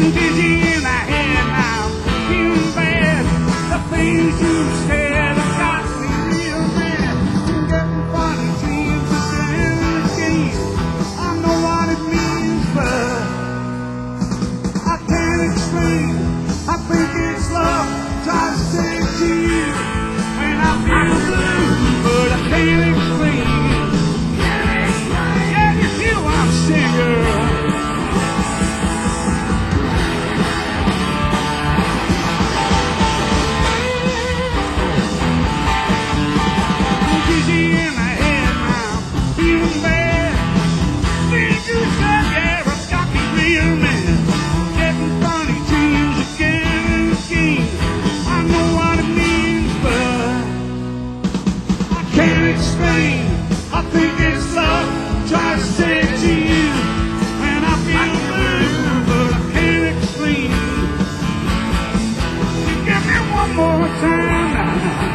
dizzy in the head now, feeling bad. The things you said have got me real mad. I'm getting funny dreams again and again. I know what it means, but I can't explain. I think it's love, try to say it to you when I feel blue, but I can't explain. Yeah, it's you I'm singing. I think it's love, try to say it to you when I feel blue, but I can't explain. You give me one more time now.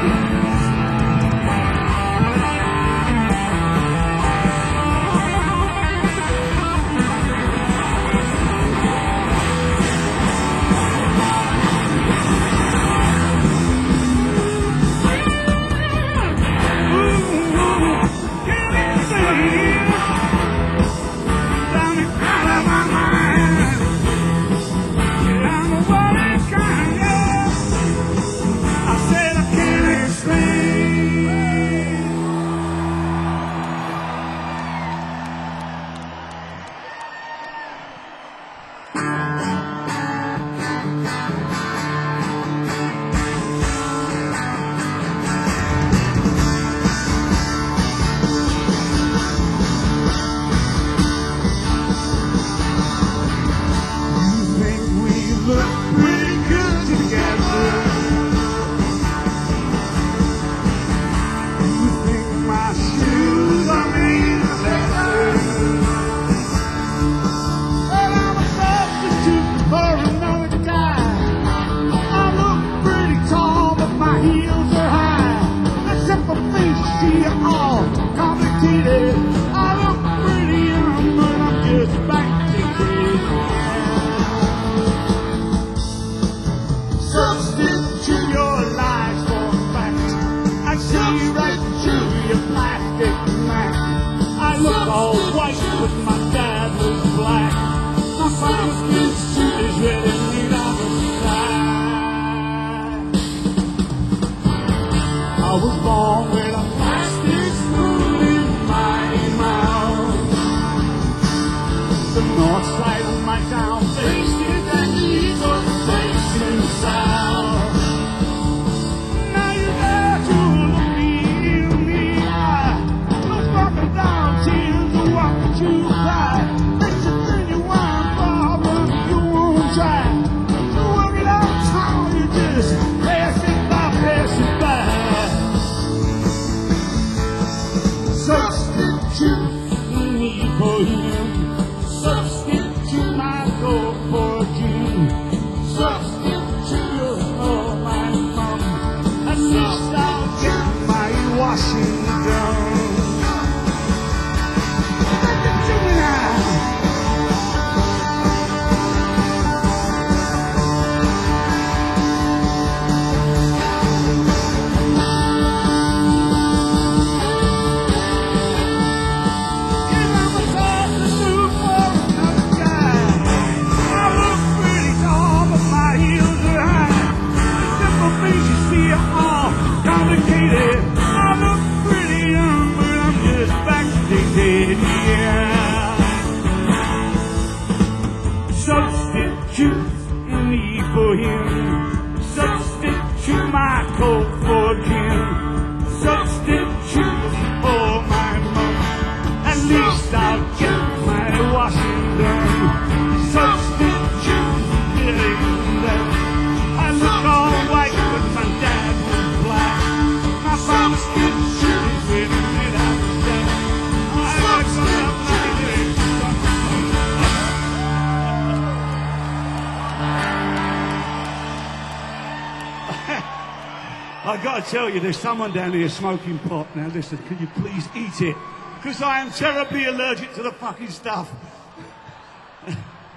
I got to tell you, there's someone down here smoking pot. Now listen, can you please eat it? Because I am terribly allergic to the fucking stuff.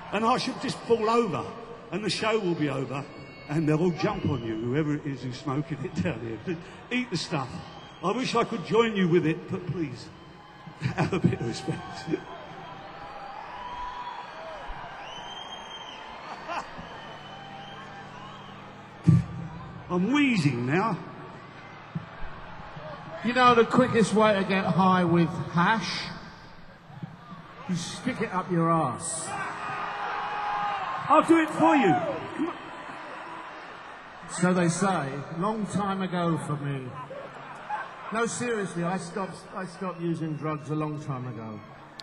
And I should just fall over, and the show will be over, and they'll all jump on you, whoever it is who's smoking it down here. Just eat the stuff. I wish I could join you with it, but please, have a bit of respect. I'm wheezing now. You know the quickest way to get high with hash? You stick it up your ass. I'll do it for you. So they say, long time ago for me. No, seriously, I stopped using drugs a long time ago.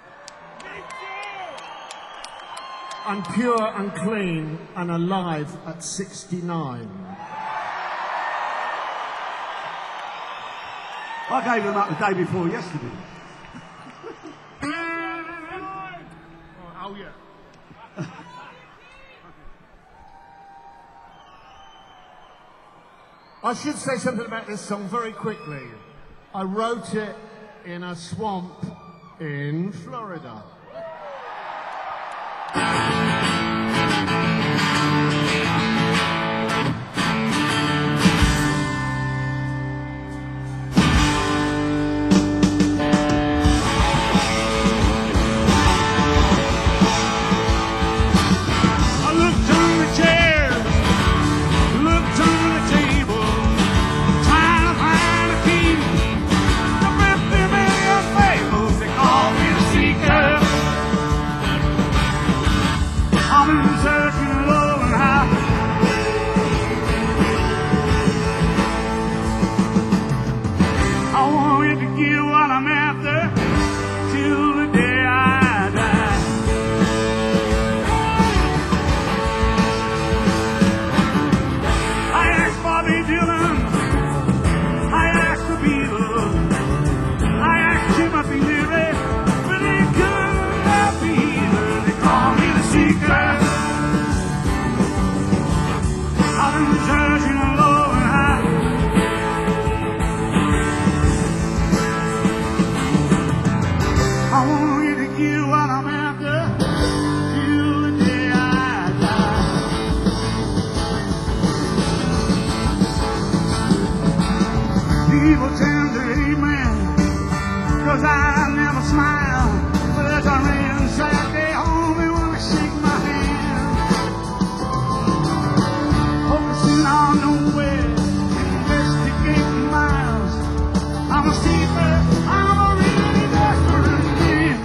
I'm pure and clean and alive at 69. I gave them up the day before yesterday. Oh, yeah. I should say something about this song very quickly. I wrote it in a swamp in Florida. People tend to hate me, 'cause I never smile. But there's a rain sad day home and wanna shake my hand. Focusing on nowhere, investigating miles. I'm a sleeper, I'm a really desperate man.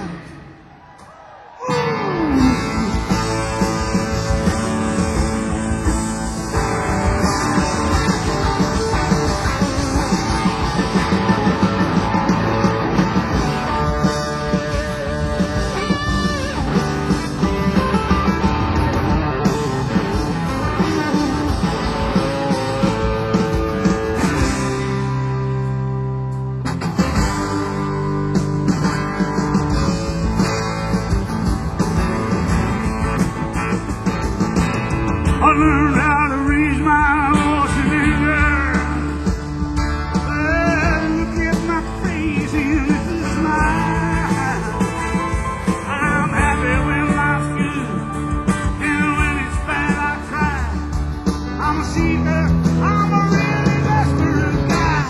I learned how to raise my voice in anger. Look at my face and it's a smile. I'm happy when life's good, and when it's bad I cry. I'm a seeker, I'm a really desperate guy.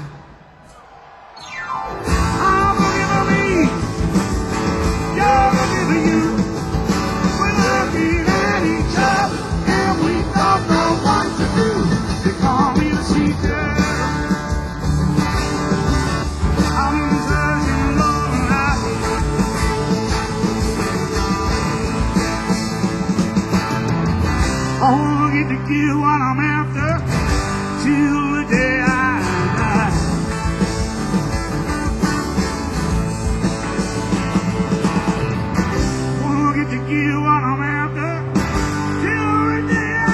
I'm forgiving me, you're forgiving you. We're looking at each other. Don't know what to do. They call me the seeker. I'm searching alone and I won't get to get what I'm after till the day I die. Won't get to get what I'm after till the day I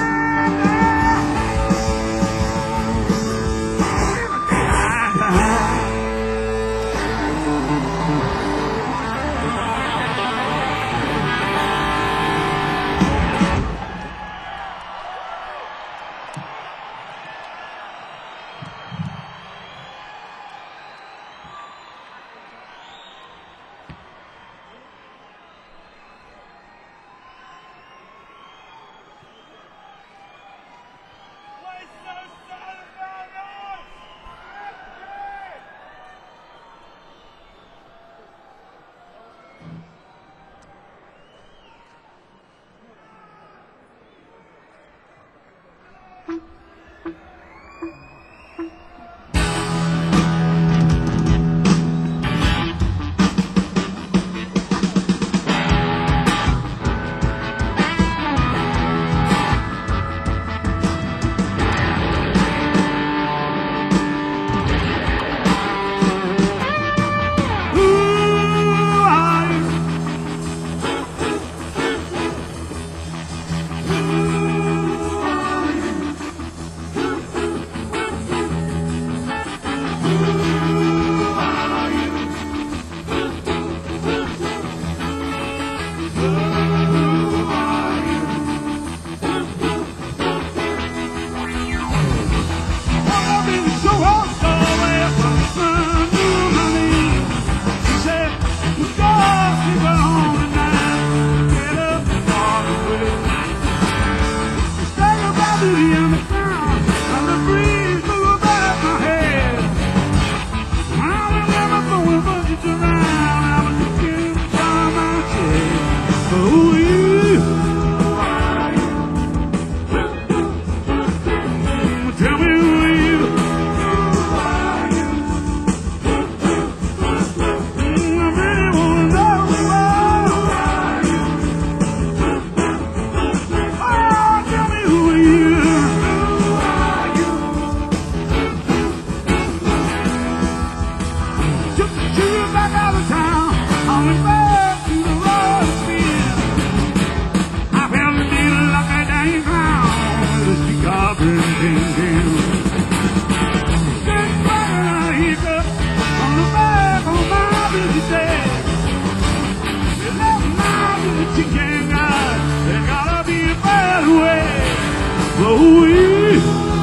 Ooh,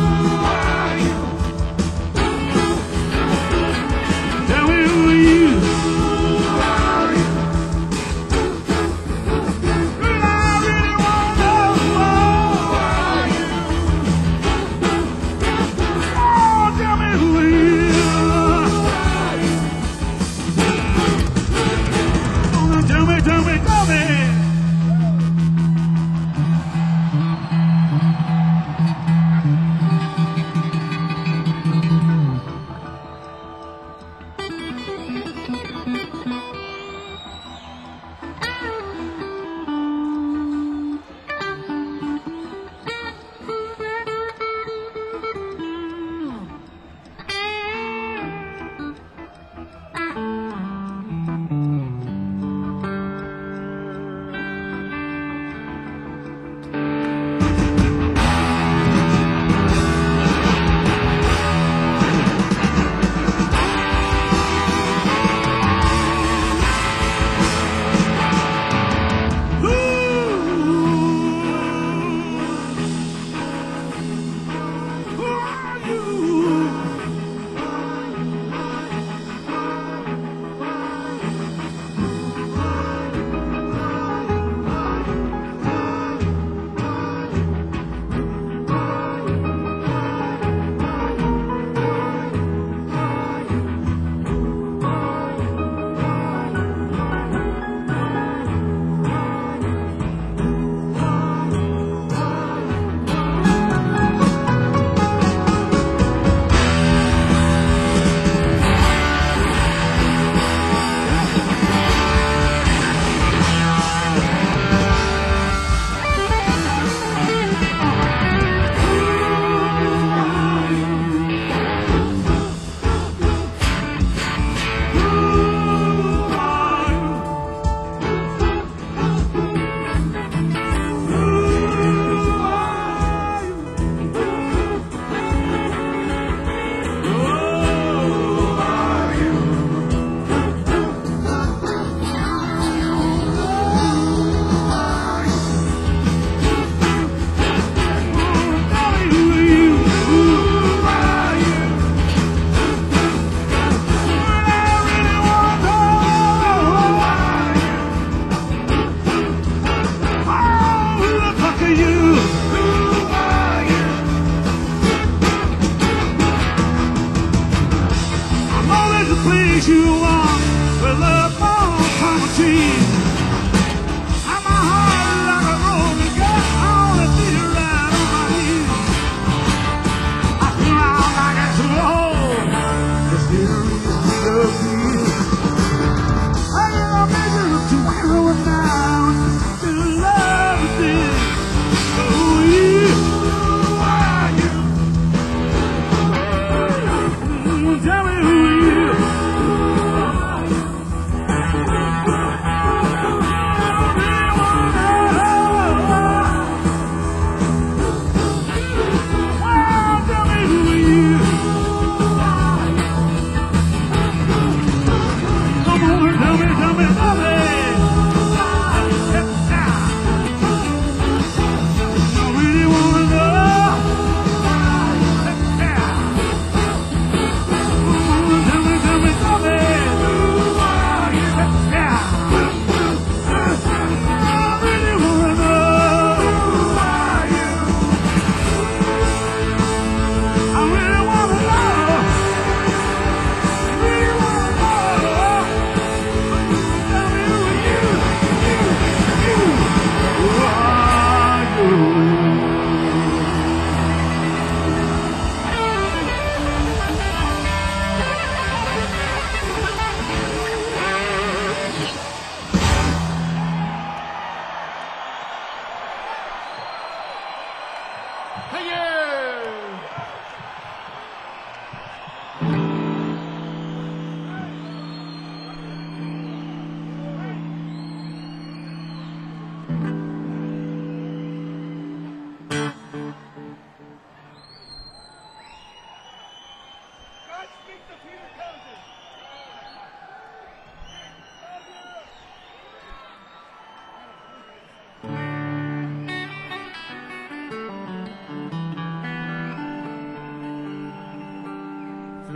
tell me who you are. And I really wanna know who are you. Oh, tell me who you are. Oh, tell me, tell me, tell me.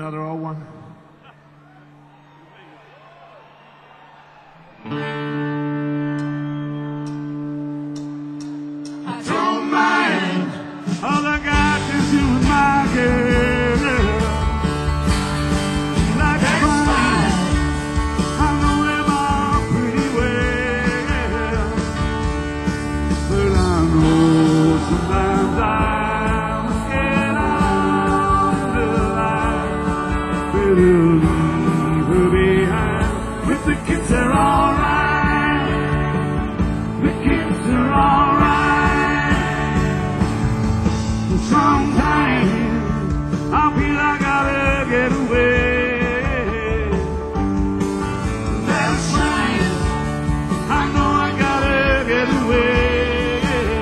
another old one. I don't mind all I got is you and my girl. That's fine. I know them all pretty well, but I know sometimes I'm scared of the light. Better leave her behind. With the kids are alright. The kids are alright. Sometimes I feel I gotta get away. That's right. I know I gotta get away.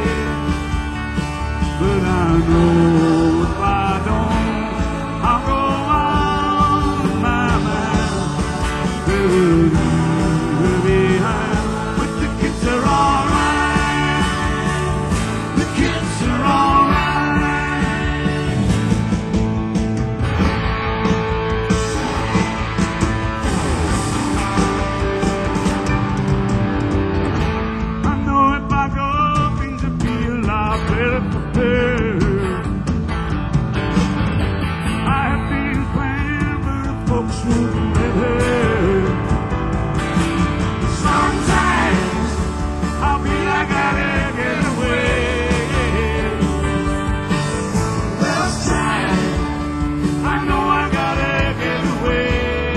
But I know if I don't, I'll go on my mind. Better leave her behind. But the kids are alright. The kids are alright. I know if I go, things will be a lot better for her. I have been planned, but the folks wouldn't let her. Sometimes I'll be like I gotta get away. Last time I know I gotta get away.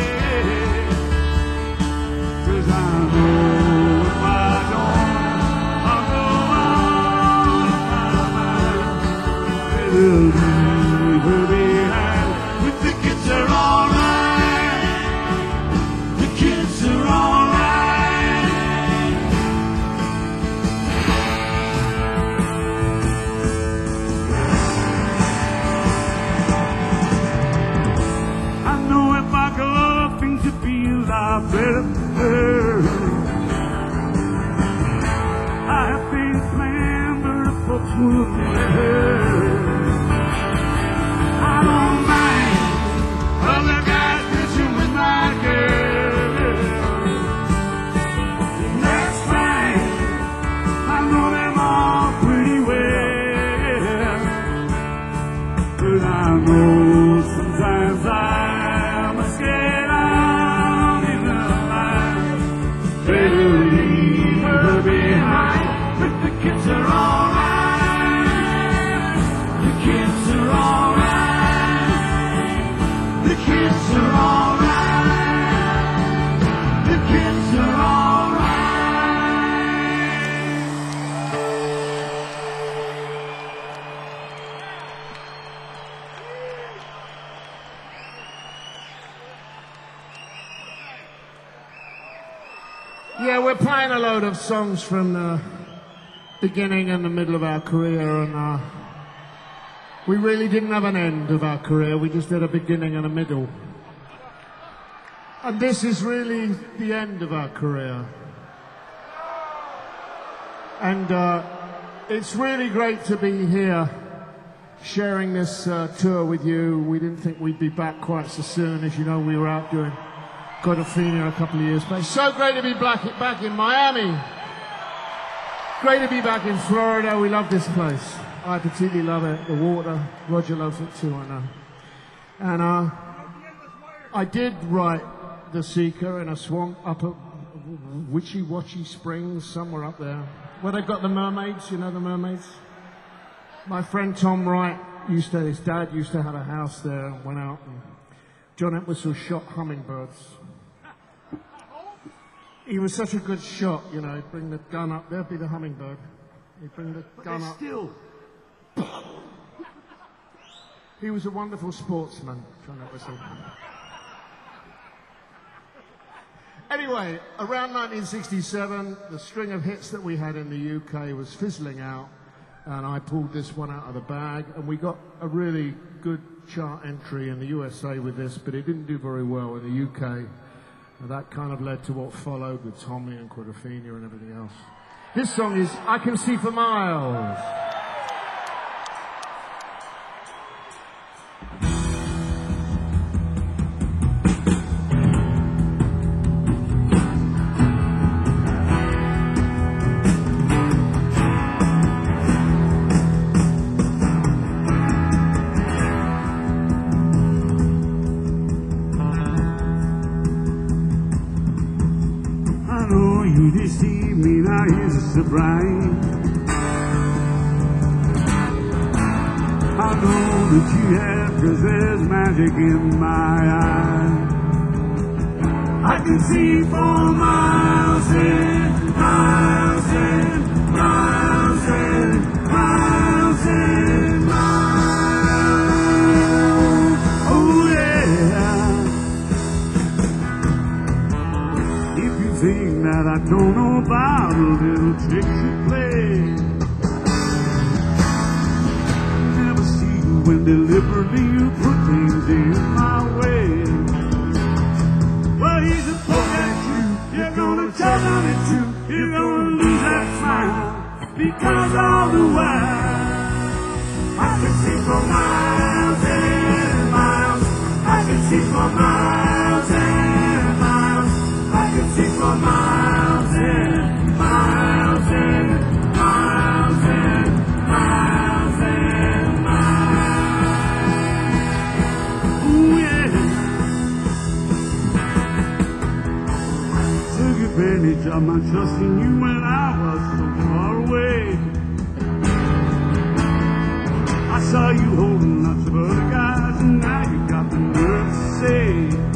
'Cause I know if I don't, I'll go on my mind. Better leave her behind. But the kids are alright. The kids are alright. I know if I go, things would be a lot better for her. I have things planned, but the folks wouldn't let her. I don't mind. All I got is you and my girl. That's fine. I know them all pretty well. But I know sometimes I'm scared I'm in the line. Better leave her behind. But the kids are alright. The kids are alright. The kids are alright. The kids are alright. Yeah, we're playing a load of songs from the beginning and the middle of our career, and we really didn't have an end of our career. We just had a beginning and a middle. And this is really the end of our career. And it's really great to be here sharing this tour with you. We didn't think we'd be back quite so soon. As you know, we were out doing Godofina a couple of years back. So great to be back in Miami. Great to be back in Florida. We love this place. I particularly love it. The water. Roger loves it too, I know. And I did write The Seeker in a swamp up at Witchy Watchy Springs, somewhere up there, where they've got the mermaids. You know the mermaids? My friend Tom Wright his dad used to have a house there, and went out, and John Entwistle shot hummingbirds. He was such a good shot, you know. He'd bring the gun up, there'd be the hummingbird. He'd bring the gun up. Still. He was a wonderful sportsman, John Entwistle. Anyway, around 1967, the string of hits that we had in the UK was fizzling out, and I pulled this one out of the bag, and we got a really good chart entry in the USA with this, but it didn't do very well in the UK. And that kind of led to what followed with Tommy and Quadrophenia and everything else. This song is I Can See for Miles. so bright. I know that you have, 'cause there's magic in my eyes. I can see for miles and miles and miles and miles and miles. Oh yeah. If you think that I don't know about the little tricks you play, never see when deliberately you put things in my way. Well, he's a poke at you, you're gonna tell on it too, you're gonna lose that smile, because all the while I can see for miles and miles, I can see for miles and miles, I can see for miles and miles and miles and miles and miles. Ooh yeah. Took advantage of my trust in you when I was so far away. I saw you holding lots of other guys, and now you got the nerve to say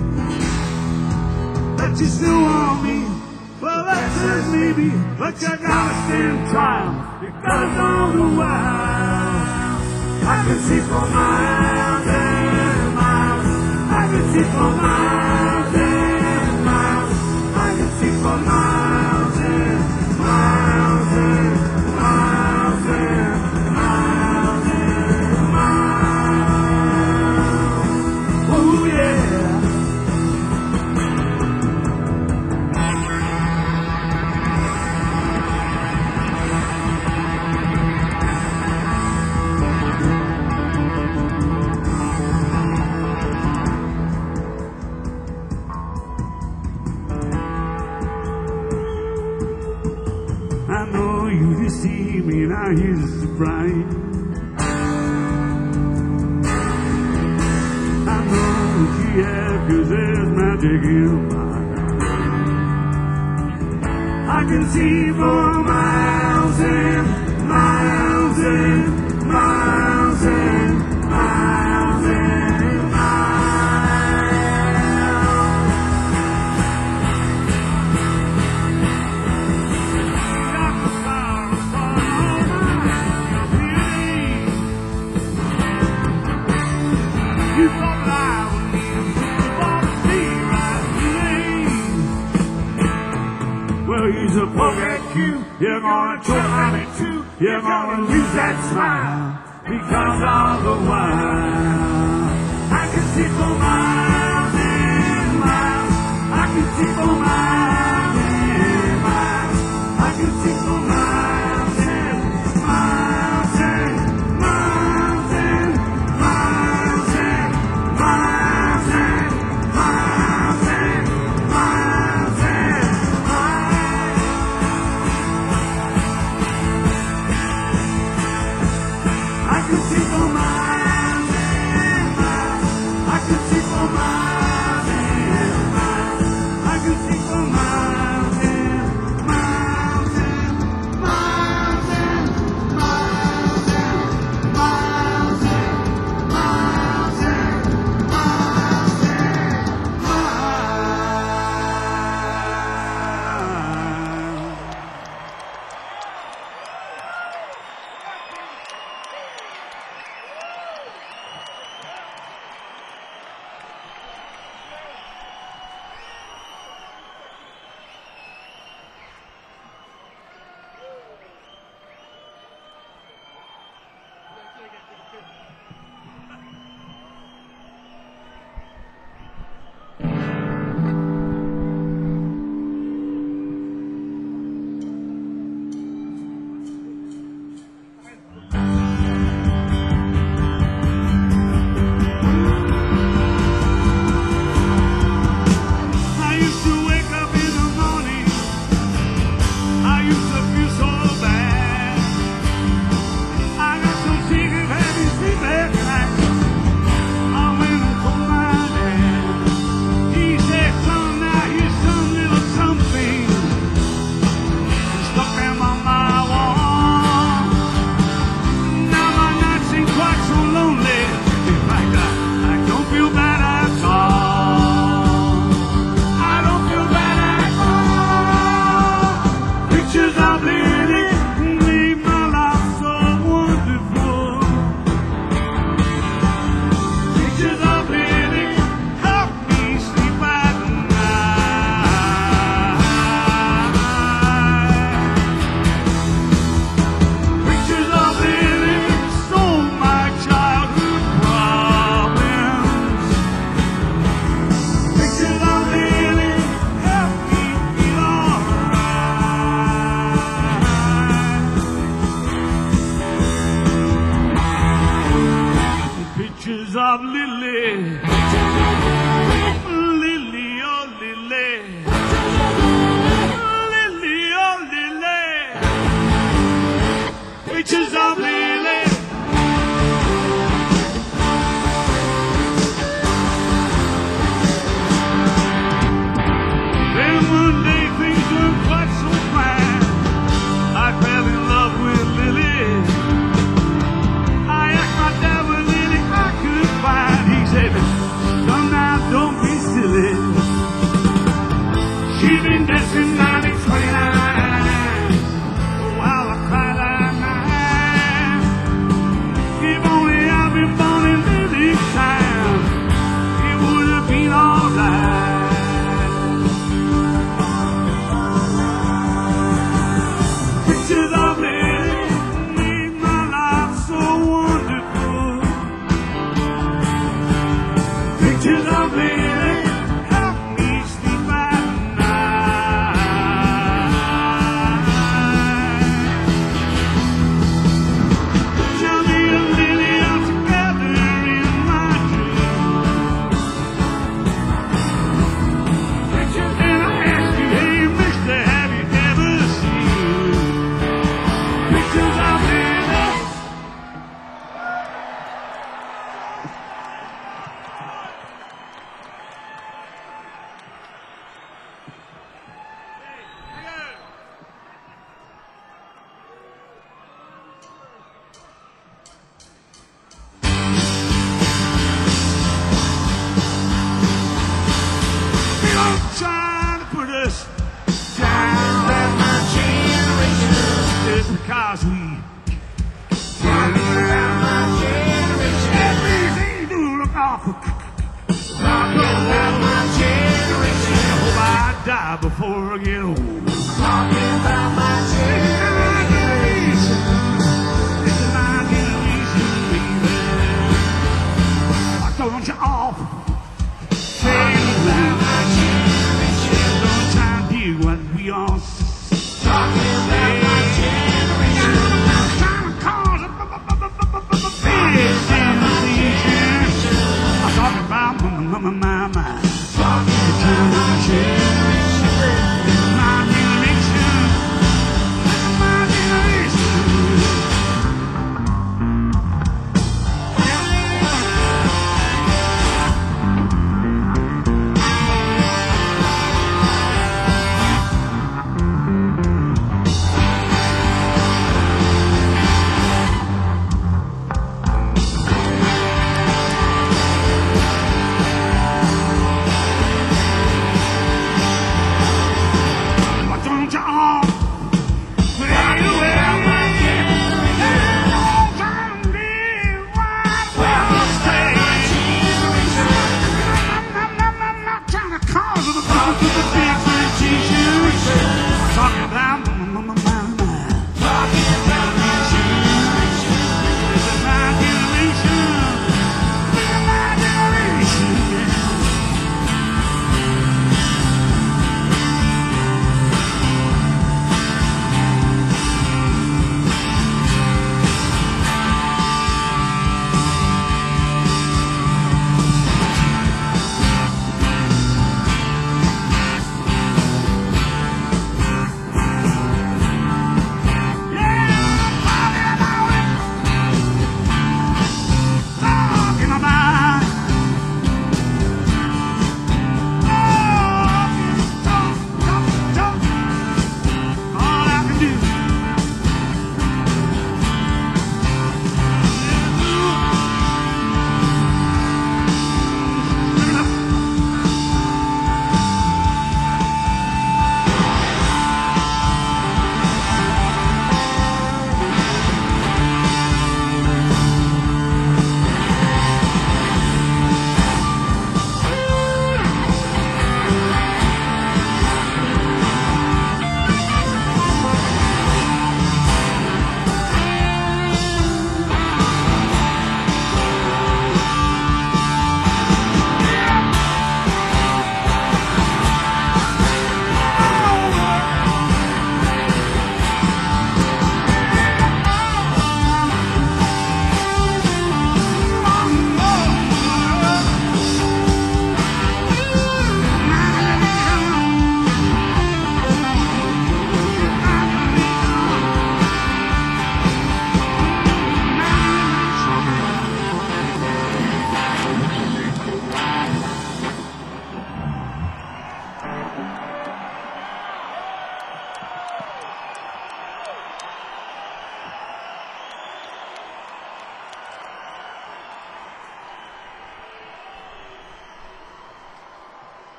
that you still want me. Well, that says maybe, but you gotta stand trial, because all the while I can see for miles and miles, I can see for miles and miles, I can see for miles and miles and miles and miles and miles. Oh yeah. I know you deceive me, now here's the bright. I know that you have, 'cause there's magic in my eyes. I can see for miles and miles and miles and miles and miles. Got the flowers for all my beauty. You thought that I would need for the sea right today. Well, he's a poke at you, you're gonna choke on it too, you're gonna lose that smile, because all the while I can see for miles and miles, I can see for miles and miles, I can see for miles and miles and miles and miles and miles and miles and miles and miles. I can see for miles and miles, I can see for miles and miles, I can see Pictures of Lily. Then one day things weren't quite so fine. I fell in love with Lily. I asked my dad what Lily I could find. He said, "Son, now don't be silly. She's been dead since 1929. While I cried that night, if only I'd been born in Lily's time, it would have been alright." Pictures of Lily made my life so wonderful. Pictures of Lily help me sleep at night. Picture me and Lily are together in my dreams. Pictures and I ask you, hey mister, have you ever seen pictures of Lily? Don't try to put us down. Just because we that means they do look awful. I hope I die before I get old. This is my generation. This is my generation, baby. Don't you off? Say that. Don't try to do what we all say. Trying to cause a big sensation. I'm talking about my generation. My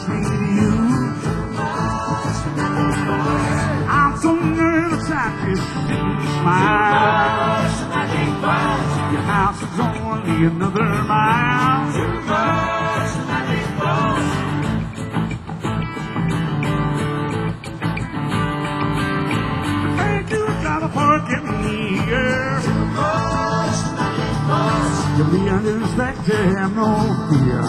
say to you, I'm so nervous I just didn't smile. Your house is only another mile. Thank you, driver, for giving me here. To be unexpected, have no fear.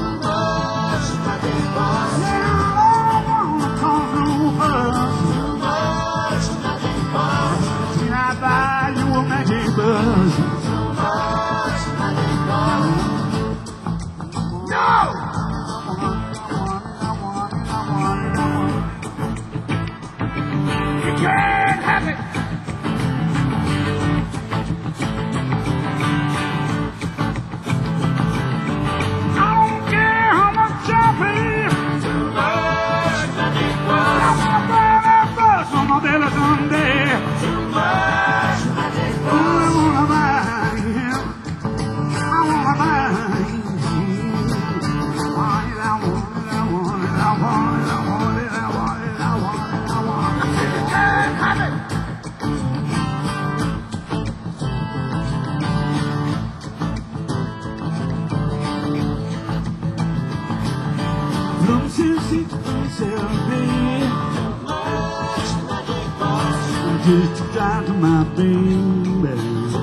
Just to die to my baby.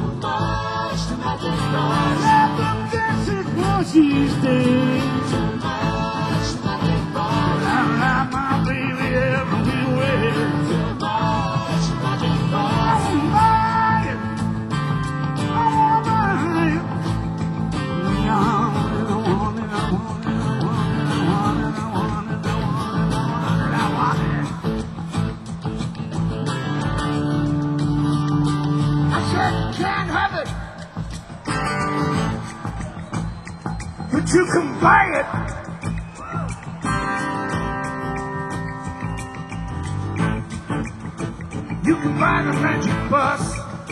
Let them dance it while she's dead. I like my baby everywhere. I won't buy it. I won't buy it. I want it, I want it, I want it, I want it, I want it, I want it, I want it, I want it. Can't have it, but you can buy it. You can buy the magic bus.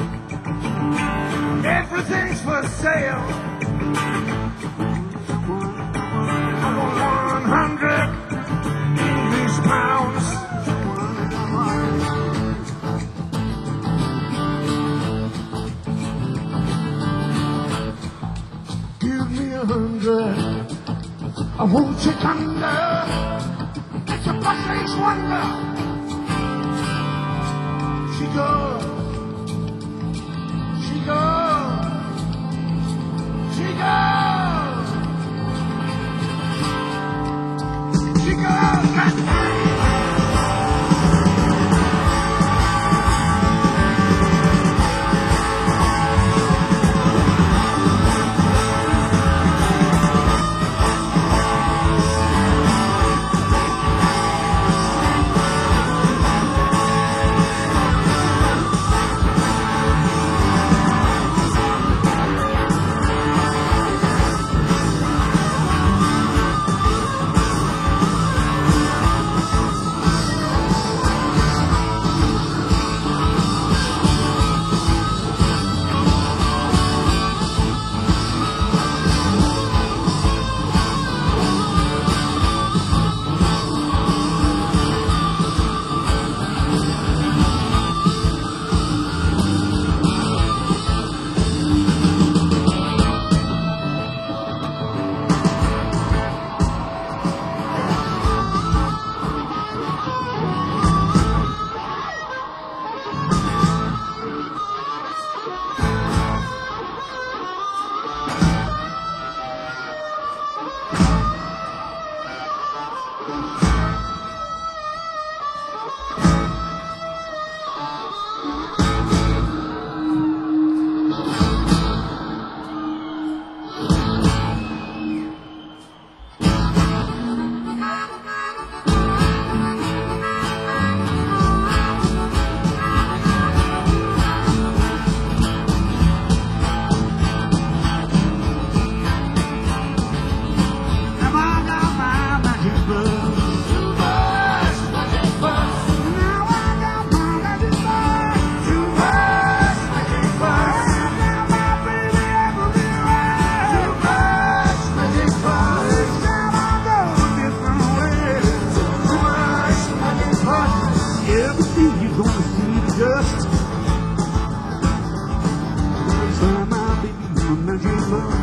Everything's for sale. I want 100 English pounds. I won't take under. It's a bus-ace wonder. She goes. She goes. She goes. She goes. gonna see the dust. First time my baby, my magic love.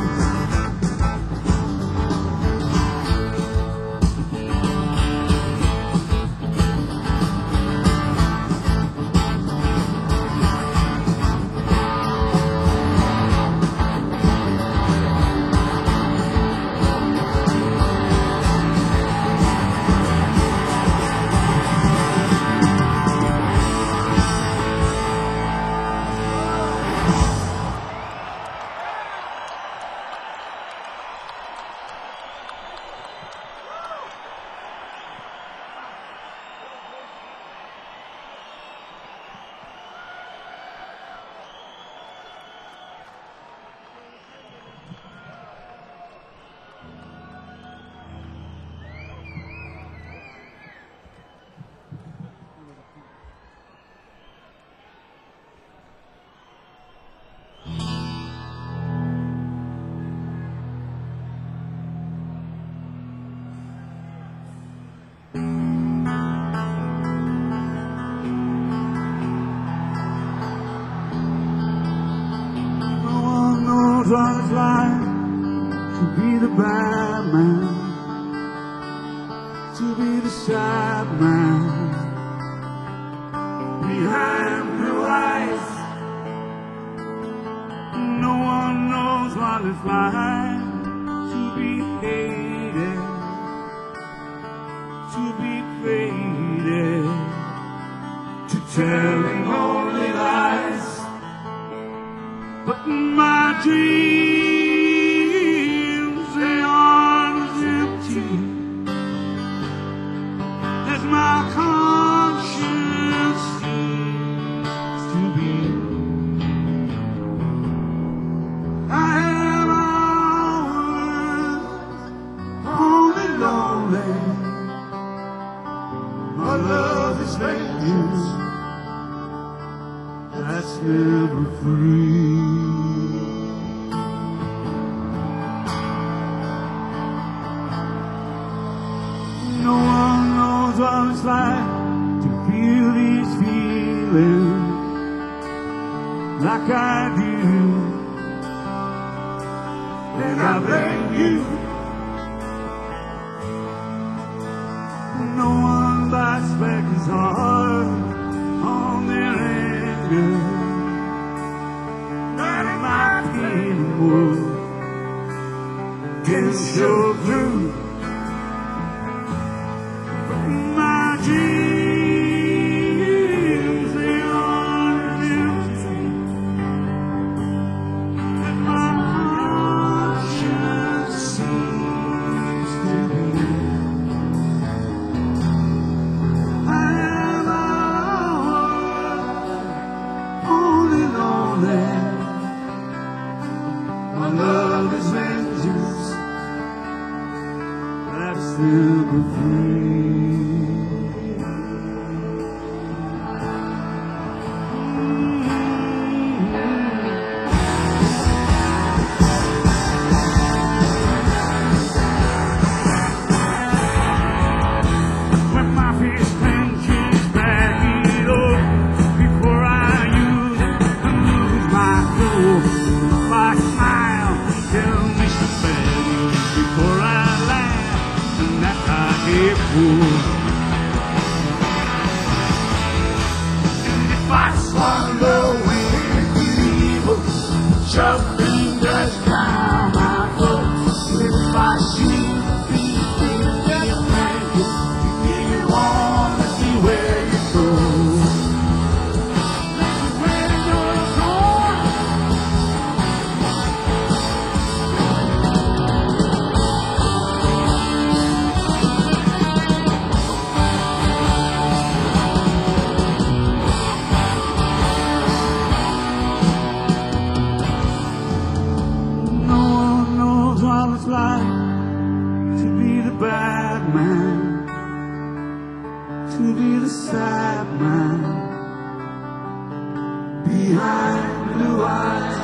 What it's like to be the bad man, to be the sad man behind blue eyes. No one knows what it's like to be hated, to be faded, to telling only lies. But my dreams, they aren't as empty as my conscience seems to be. I have hours only lonely. My love is vengeance that's never free. No one knows what it's like to feel these feelings like I do. And I blame you. No one bites back his heart on their anger. Not my pain more can show through. My dreams, they aren't empty, and my conscience seems to be. I am only lonely. My love is vengeance that's never free. And if I swallow with evil, jumping does down my throat. If I shoot the beat in your blanket, you wanna see where you go. Where you're like to be the bad man, to be the sad man behind blue eyes.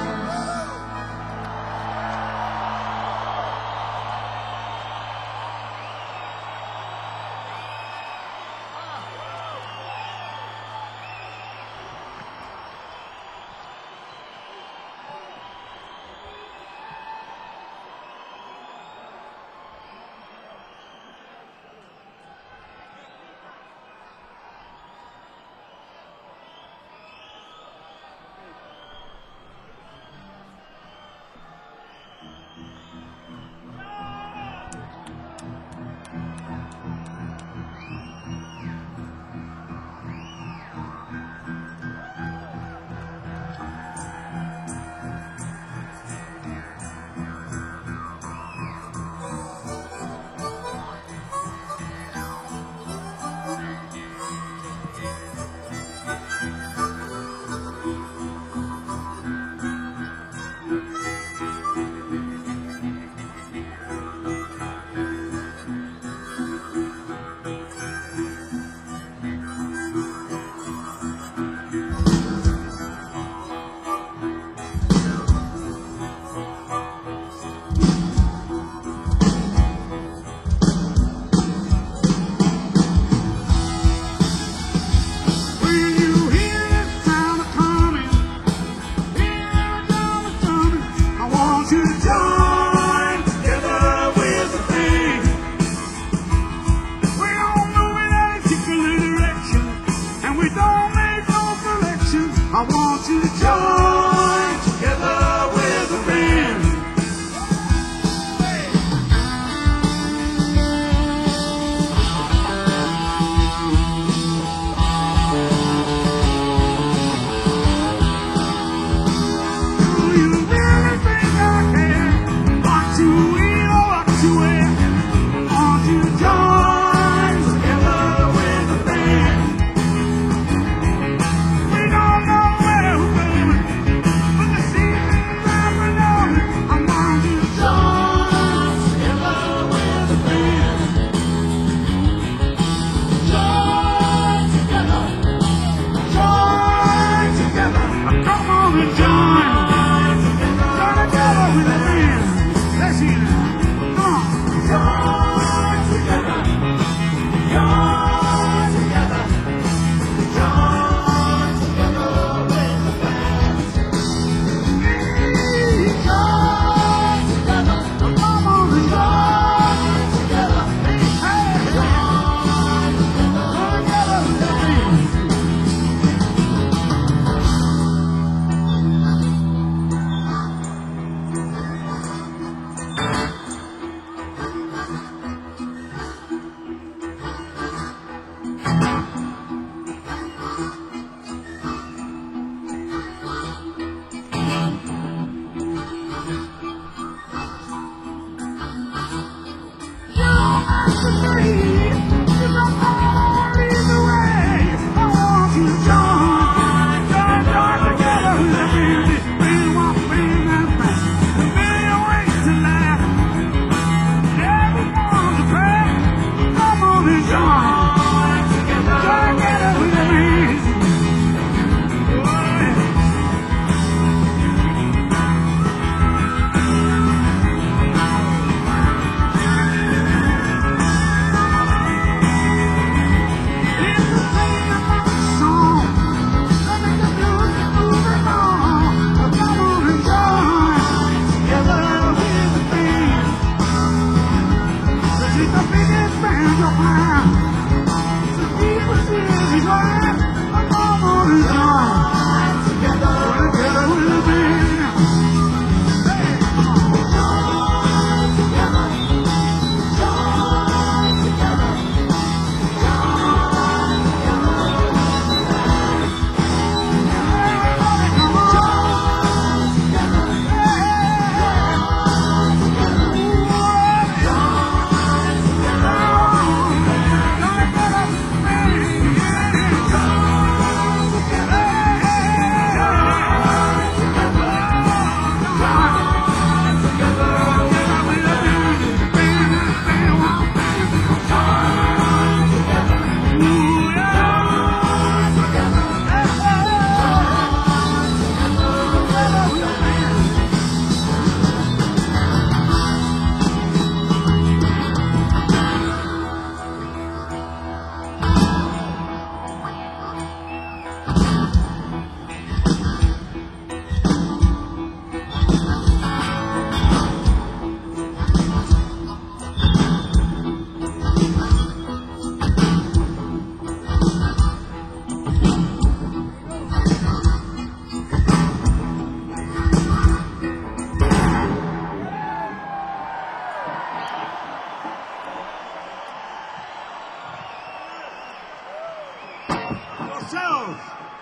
yourselves.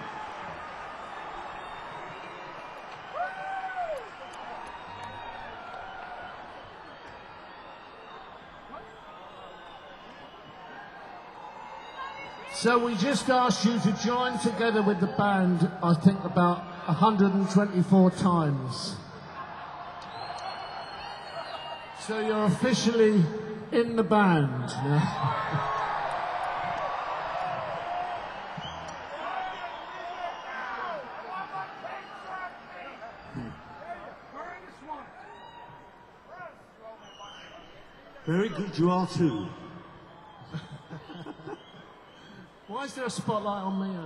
So we just asked you to join together with the band, I think about 124 times. So you're officially in the band. Yeah? Very good, you are too. Why is there a spotlight on me?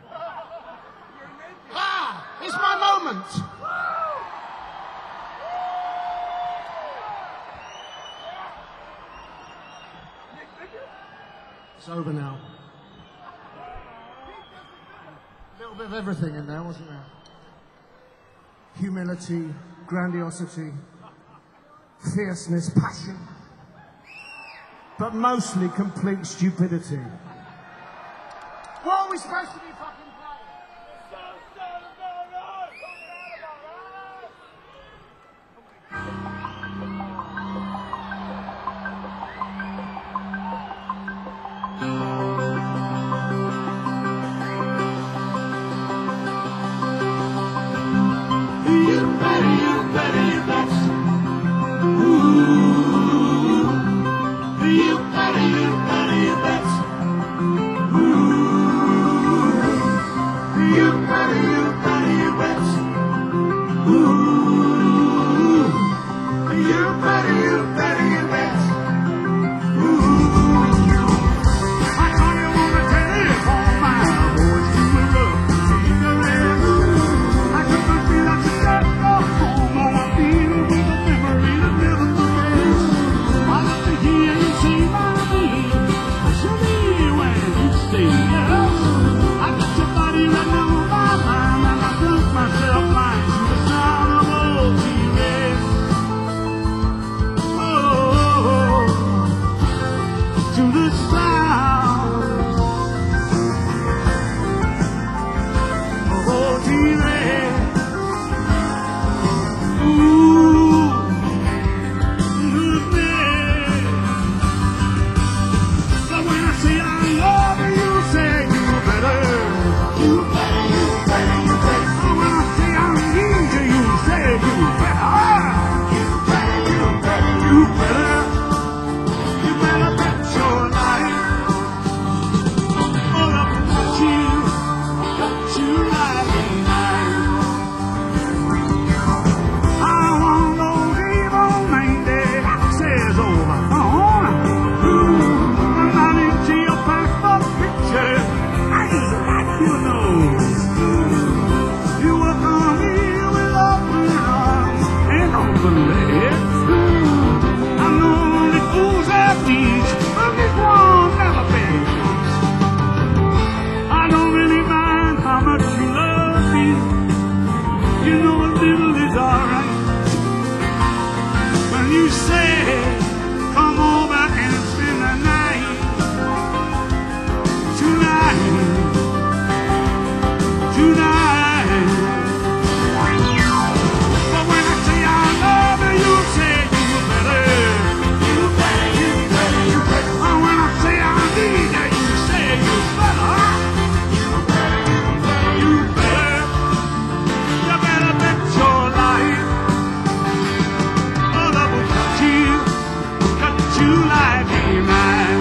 It's my moment! It's over now. A little bit of everything in there, wasn't there? Humility, grandiosity, fierceness, passion, but mostly complete stupidity. What are we supposed to be fucking playing? You better, you bet. Ooh. You better, you bet. You better, you bet. Ooh. You better, you bet. Ooh. I call you on the telephone, my voice to the room. I can feel that you got no home on my field with a memory that never forgets. I love to hear you say my name, especially when you say yes. I got your body right now on my mind, and I feel myself lying to the sound of old T-Rex. Oh, to the sound of old T-Rex. Ooh, goodness. So when I say I love you, you say you better. You better, you better, you better. So when I say I need you, you say you better. You better, you better, you better. You better bet your life. All up got you like a knife. I want those evil 90 says over on. I'm not into your passport picture. I just like your nose. You work on me with open arms and open legs. I know only fools have these, but this one never begs. I don't really mind how much you love me. You know a little is alright. When you say, come over and spend the night. Tonight. But when I say I love you, you say you better. You better, you better, you better. And when I say I need you, you say you better. You better, you better. You better bet your life. All of us got you like a knife.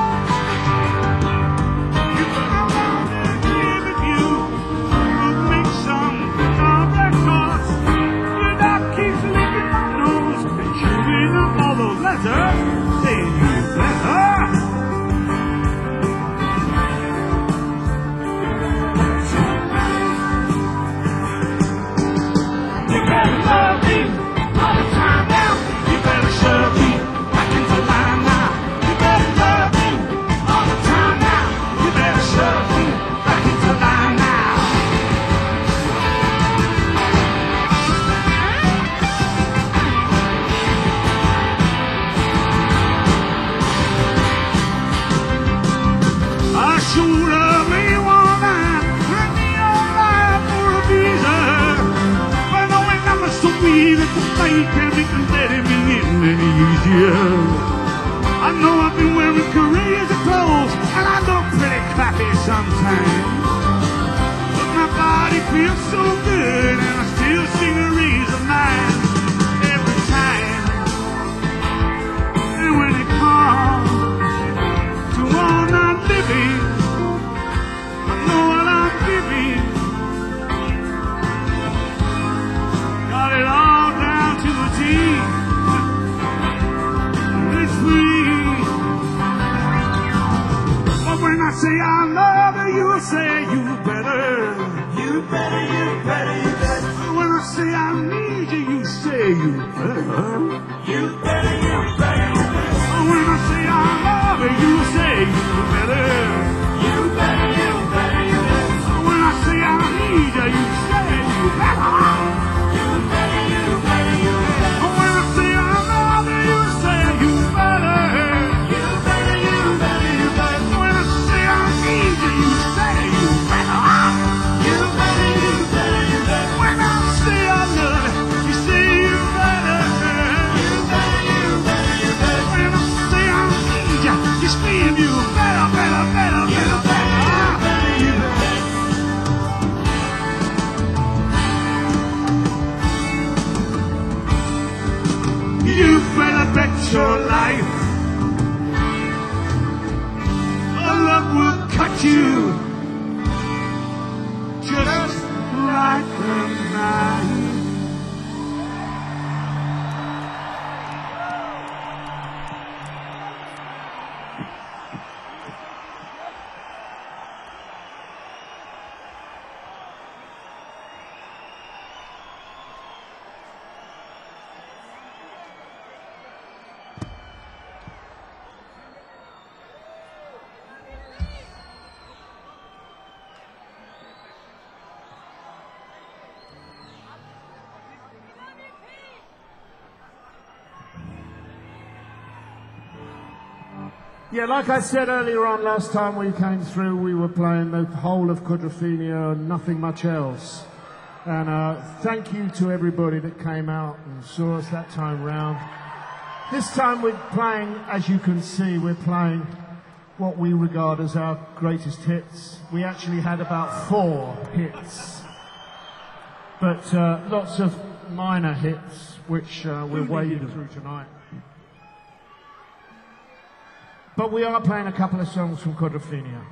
You better want to give it you. Make some records. Your doc keeps licking my nose and chewing up all those letters. Saying you better. You better love me all the time now. You better shove me back into line now. You better love me all the time now. You better shove me back into line now. I shoot up me one night. you can't be letting me in any easier. I know I've been wearing crazy clothes, and I look pretty crappy sometimes. But my body feels so good, and I still sing a reason mine every time. And when it comes to all not living, I know what I'm giving. Got it all down to a T. It's free. But when I say I love you, you say you better. You better, you better, you better. But when I say I need you, you say you better. You better, you better, you better. But when I say I love you, you say you better. You better, you better, you better. But when I say I need you, you say you better. You better, you better, you better. But when I say I love you, you say you better. You better, you better, you better. When I say I need you, you say you better. You better, you better, you better. When I say I love you, you say you better. You better, you better, you better. When I say I need you, you scream you better, better, better, better, better, you better. You better bet your life a love will cut you just like a knife. Yeah, like I said earlier on, last time we came through, we were playing the whole of Quadrophenia and nothing much else. And thank you to everybody that came out and saw us that time round. This time we're playing, as you can see, we're playing what we regard as our greatest hits. We actually had about 4 hits, but lots of minor hits, which we're wading through tonight. But we are playing a couple of songs from Quadrophenia.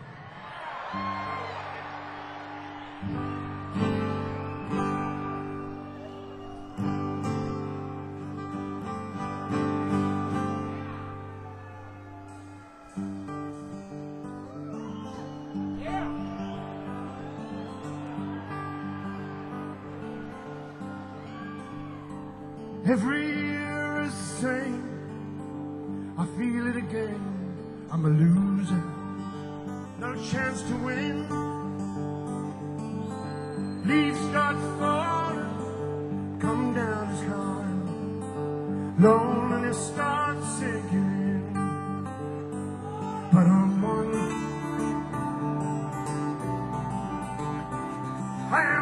Every year is the same, I feel it again. I'm a loser, no chance to win. Leaves start falling, come down as hard. Loneliness starts sinking in. But I'm one. I am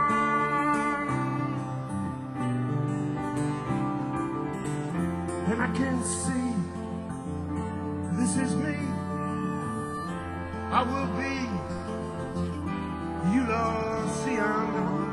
one. And I can see this is me. I will be. You Lord, see I'm the one.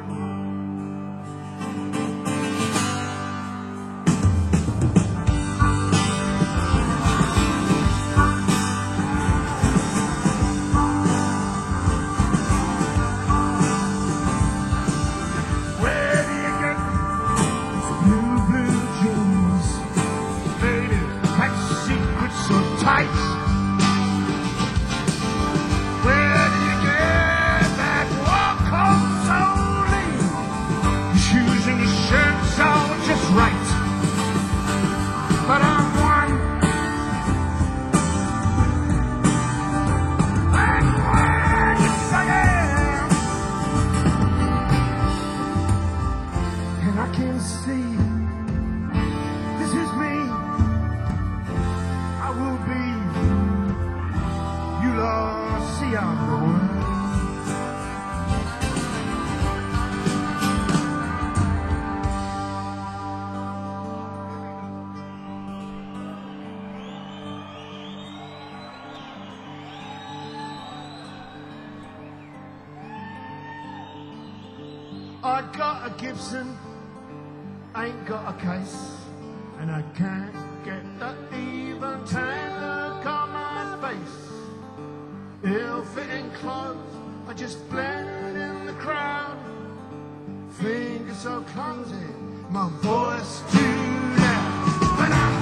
Where do you get blue, blue jeans? Lady, that secret so tight. Where do you get that walk home so lean? Your shoes and your shirt's all just right. But I'm one. I'm one, yes I am. And I can see this is me. I will be. You Lord, see I'm the one. I got a Gibson, ain't got a case, and I can't get that even tan look on my face. Ill-fitting clothes, I just blend in the crowd. Fingers so clumsy, my voice too loud. When I'm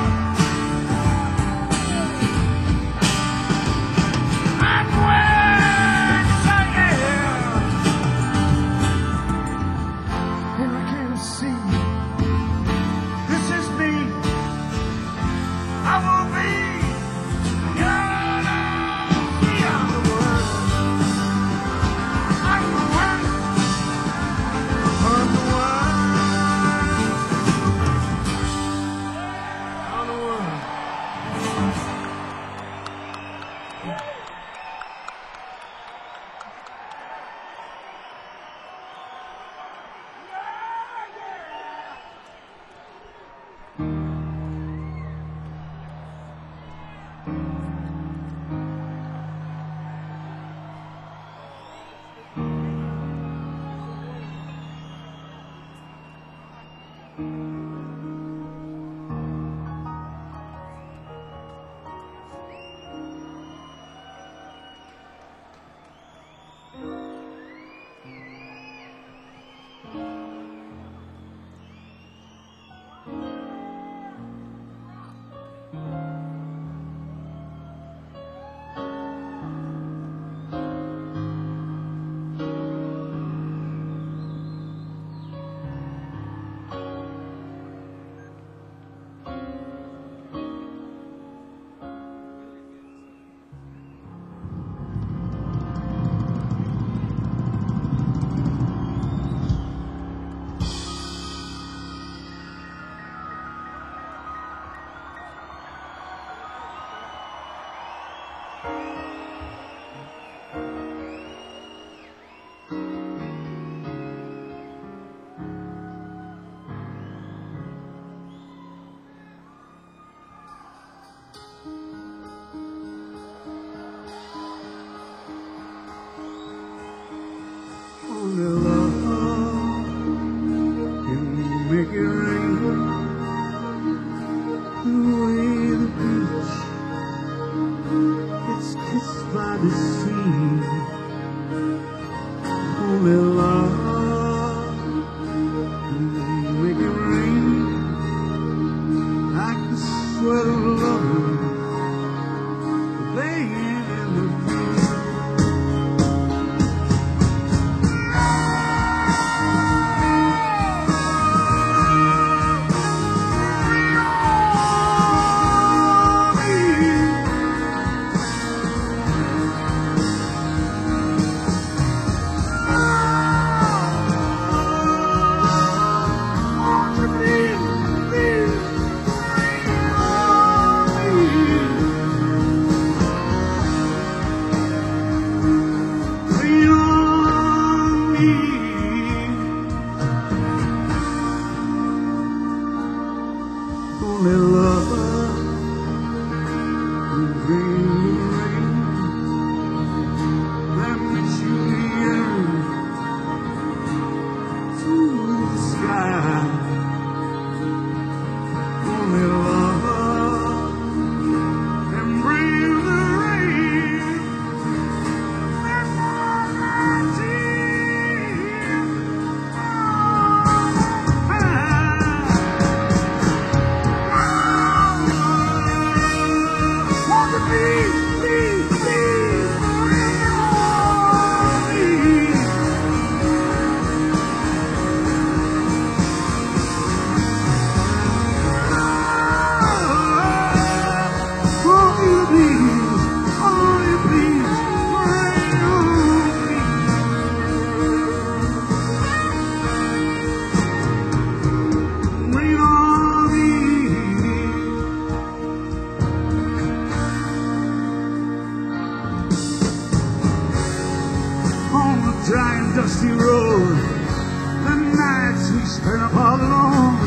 dusty road, the nights we spent up all alone.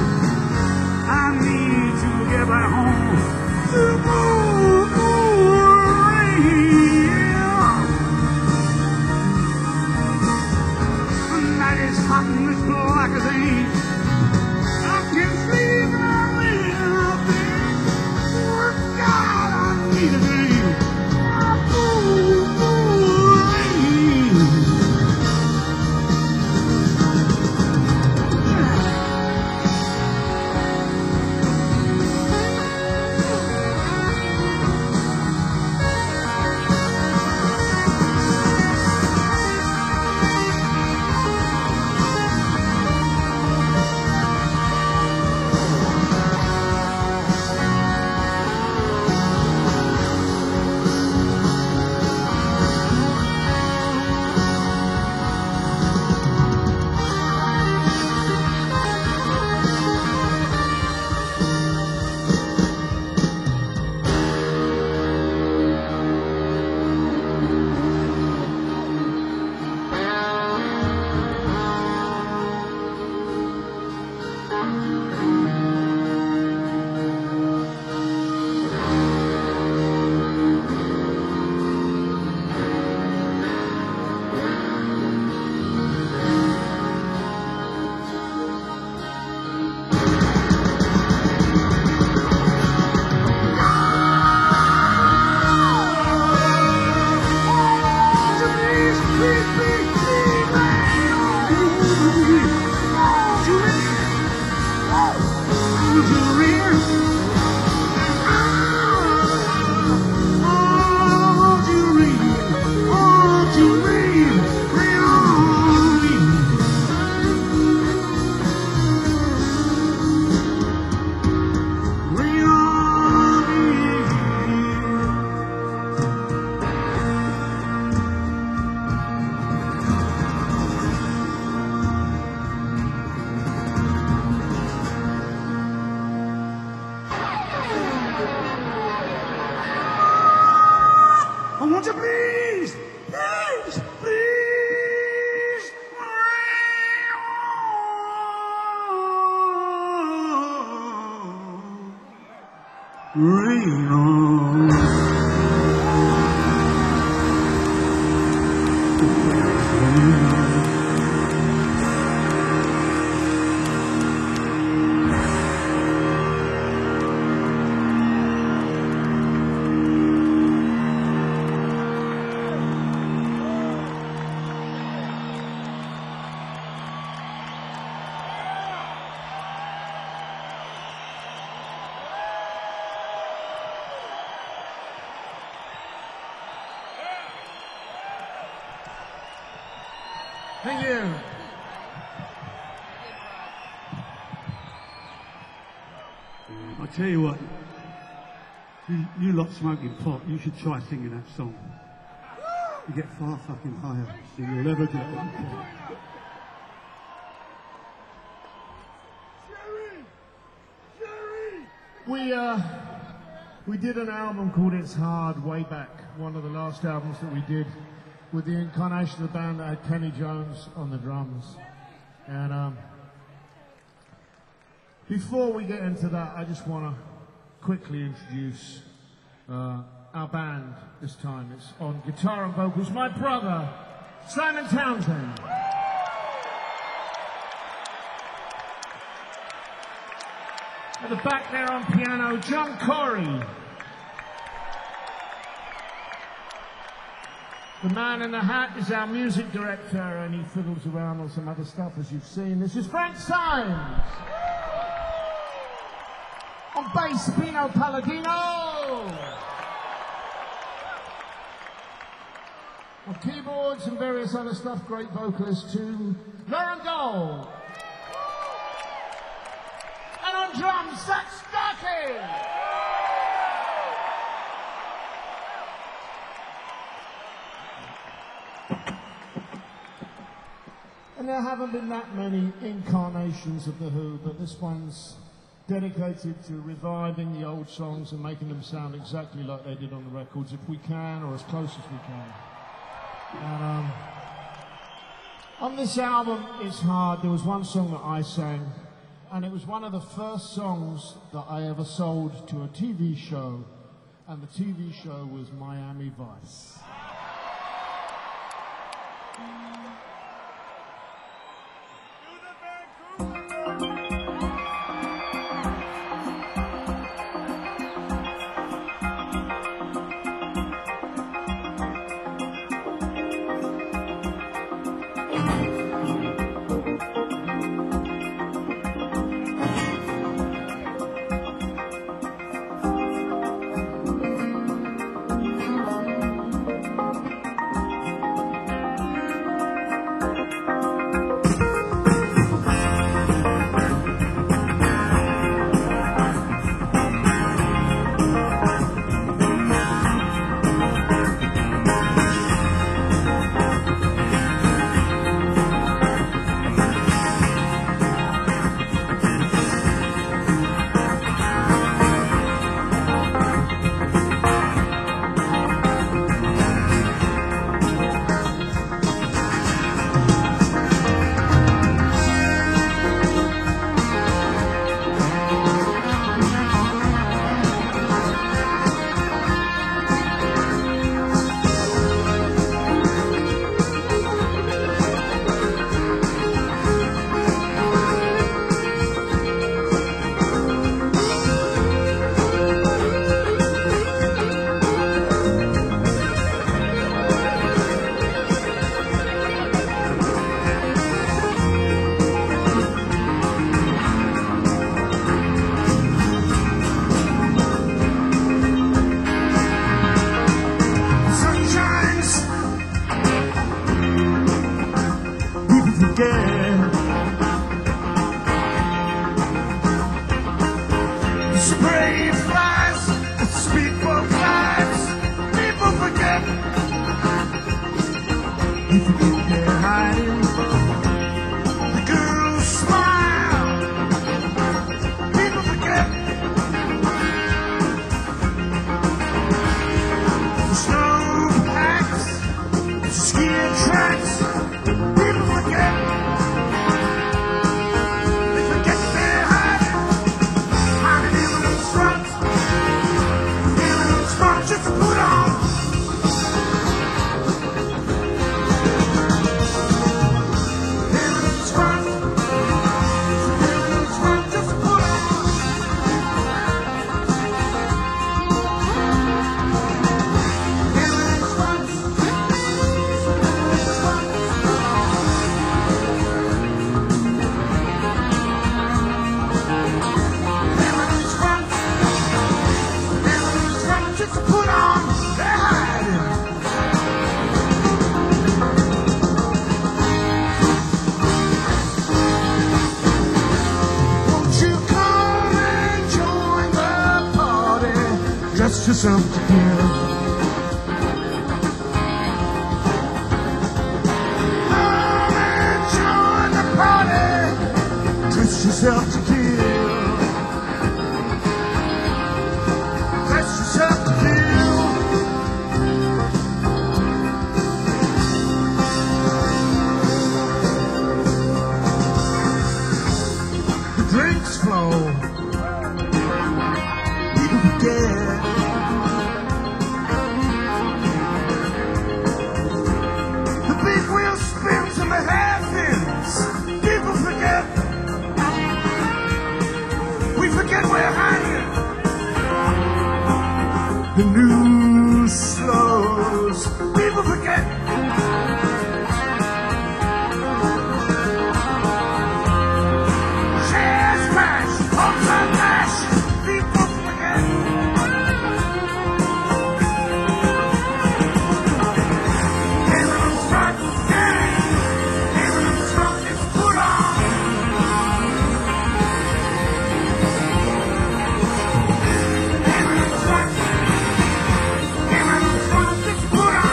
I need to get back home to the night is hot. Rain on. Thank you. I tell you what, you lot smoking pot, you should try singing that song. You get far fucking higher than you'll ever get. We did an album called It's Hard way back, one of the last albums that we did, with the incarnation of the band that had Kenny Jones on the drums. And before we get into that, I just want to quickly introduce our band this time. It's on guitar and vocals, my brother, Simon Townsend. At the back there on piano, John Corey. The man in the hat is our music director, and he fiddles around on some other stuff, as you've seen. This is Frank Symes. On bass, Pino Palladino. On keyboards and various other stuff, great vocalist too, Lauren Gold. And on drums, Zach Starkey. And there haven't been that many incarnations of The Who, but this one's dedicated to reviving the old songs and making them sound exactly like they did on the records, if we can, or as close as we can. And on this album, It's Hard, there was one song that I sang, and it was one of the first songs that I ever sold to a TV show, and the TV show was Miami Vice. Spray flies, speedboat flies, people forget. You forget they're hiding. The girls smile, people forget. The snow packs, yourself to kill. Come and join the party. Dress yourself to kill. Dress yourself to kill. The drinks flow. People forget. The big wheel spins and the hair thins. People forget. We forget we're hanging. The news slows. People forget. Shares crash. Homes are dash. People forget. Everyone's got to stand. Everyone's got to put on. Everyone's got to put on.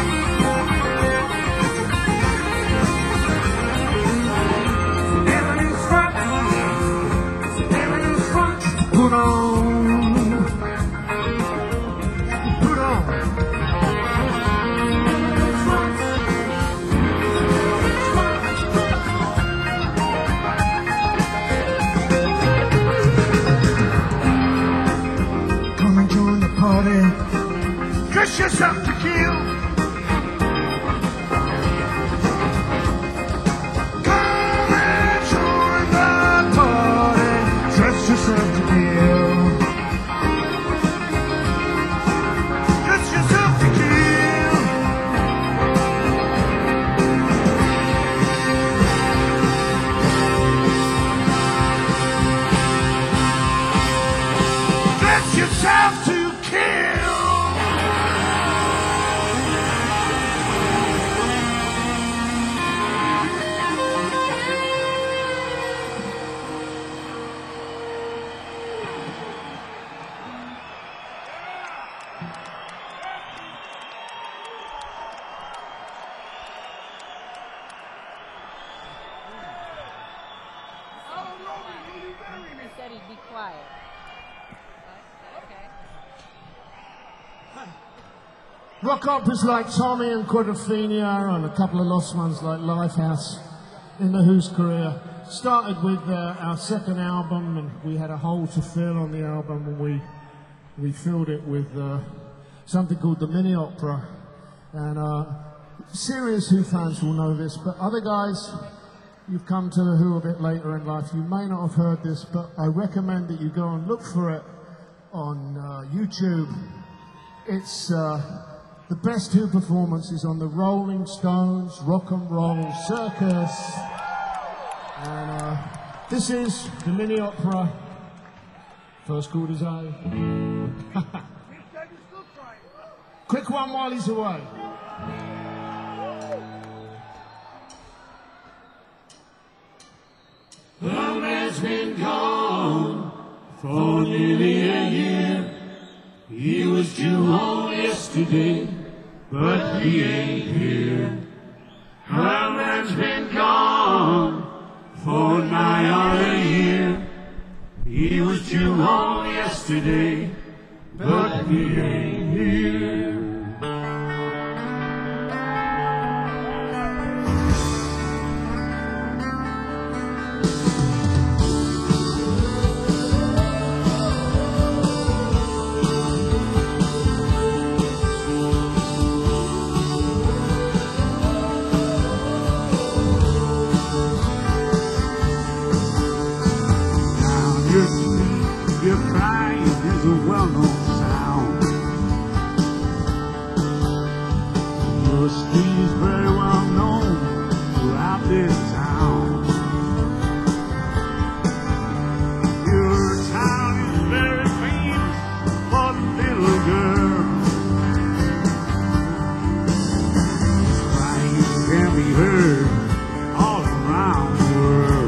Everyone's got to put on. Put on. Come and join the party. Dress yourself to kill. Come and join the party. Dress yourself to kill. Dress yourself to kill. Dress yourself to kill. He said he'd be quiet. Okay. Rock operas like Tommy and Quadrophenia and a couple of lost ones like Lifehouse in the Who's career started with our second album, and we had a hole to fill on the album, and we filled it with something called the Mini Opera. And serious Who fans will know this, but other guys, you've come to the Who a bit later in life, you may not have heard this, but I recommend that you go and look for it on YouTube. It's the best Who performances on the Rolling Stones Rock and Roll Circus. And this is the Mini Opera. First chord is A. Quick one while he's away. Long has been gone for nearly a year. He was due home yesterday, but he ain't here. Herman's been gone for nigh on a year. He was due home yesterday, but he ain't here. Your crying is a well-known sound. Your street is very well known throughout this town. Your town is very famous for the little girl. Crying can be heard all around the world.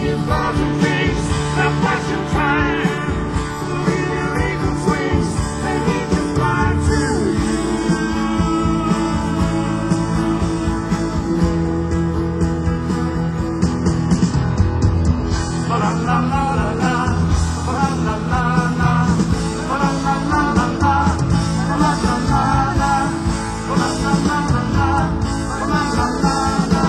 You've got to face the flashing time. The eagle's wings, they need to fly to you. La la la la la, la la la la, la la la la la, la la la la la, la la la la la, la la la la.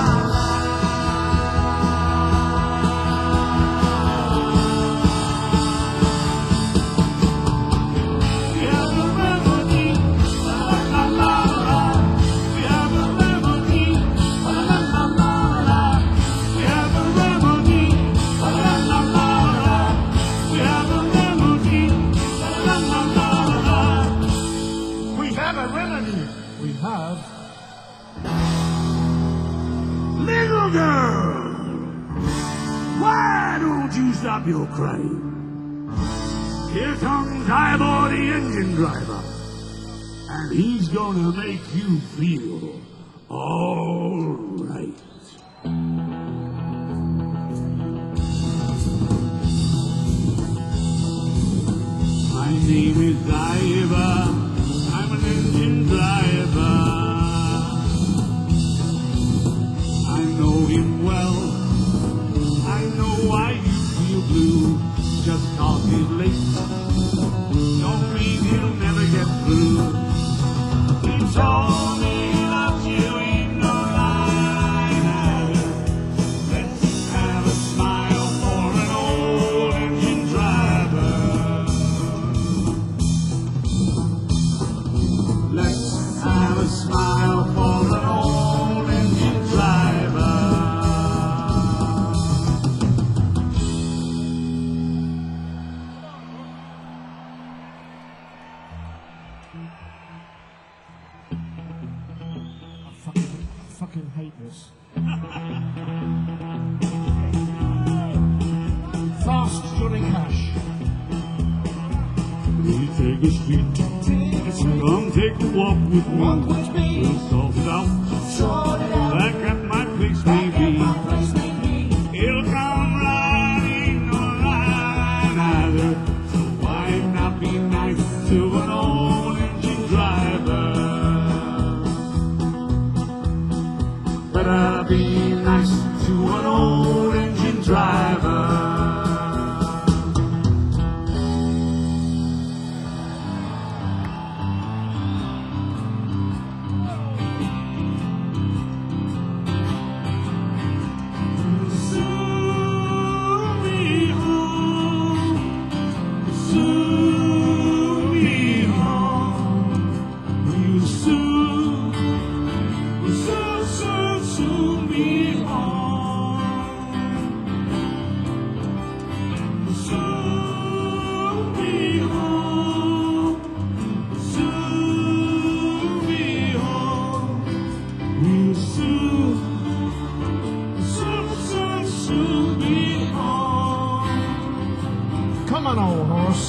We have a remedy. We have. Little girl, why don't you stop your crying? Here comes Ivor, the engine driver, and he's gonna make you feel all right. My name is Ivor, I'm an engine driver. I know him well. I know why you feel blue. Just 'cause he's late don't mean he'll never get through. He told me he loves you, ain't no lie. Let's have a smile for an old engine driver. Let's have a smile for an old engine driver. I fucking hate this. Fast Johnny Cash. We take a street. Come take a walk with me. We'll sort it out. Back at my place maybe. He'll come riding or ride either. So why not be nice to an old engine driver? Better be nice to an old engine driver. Come on, old horse.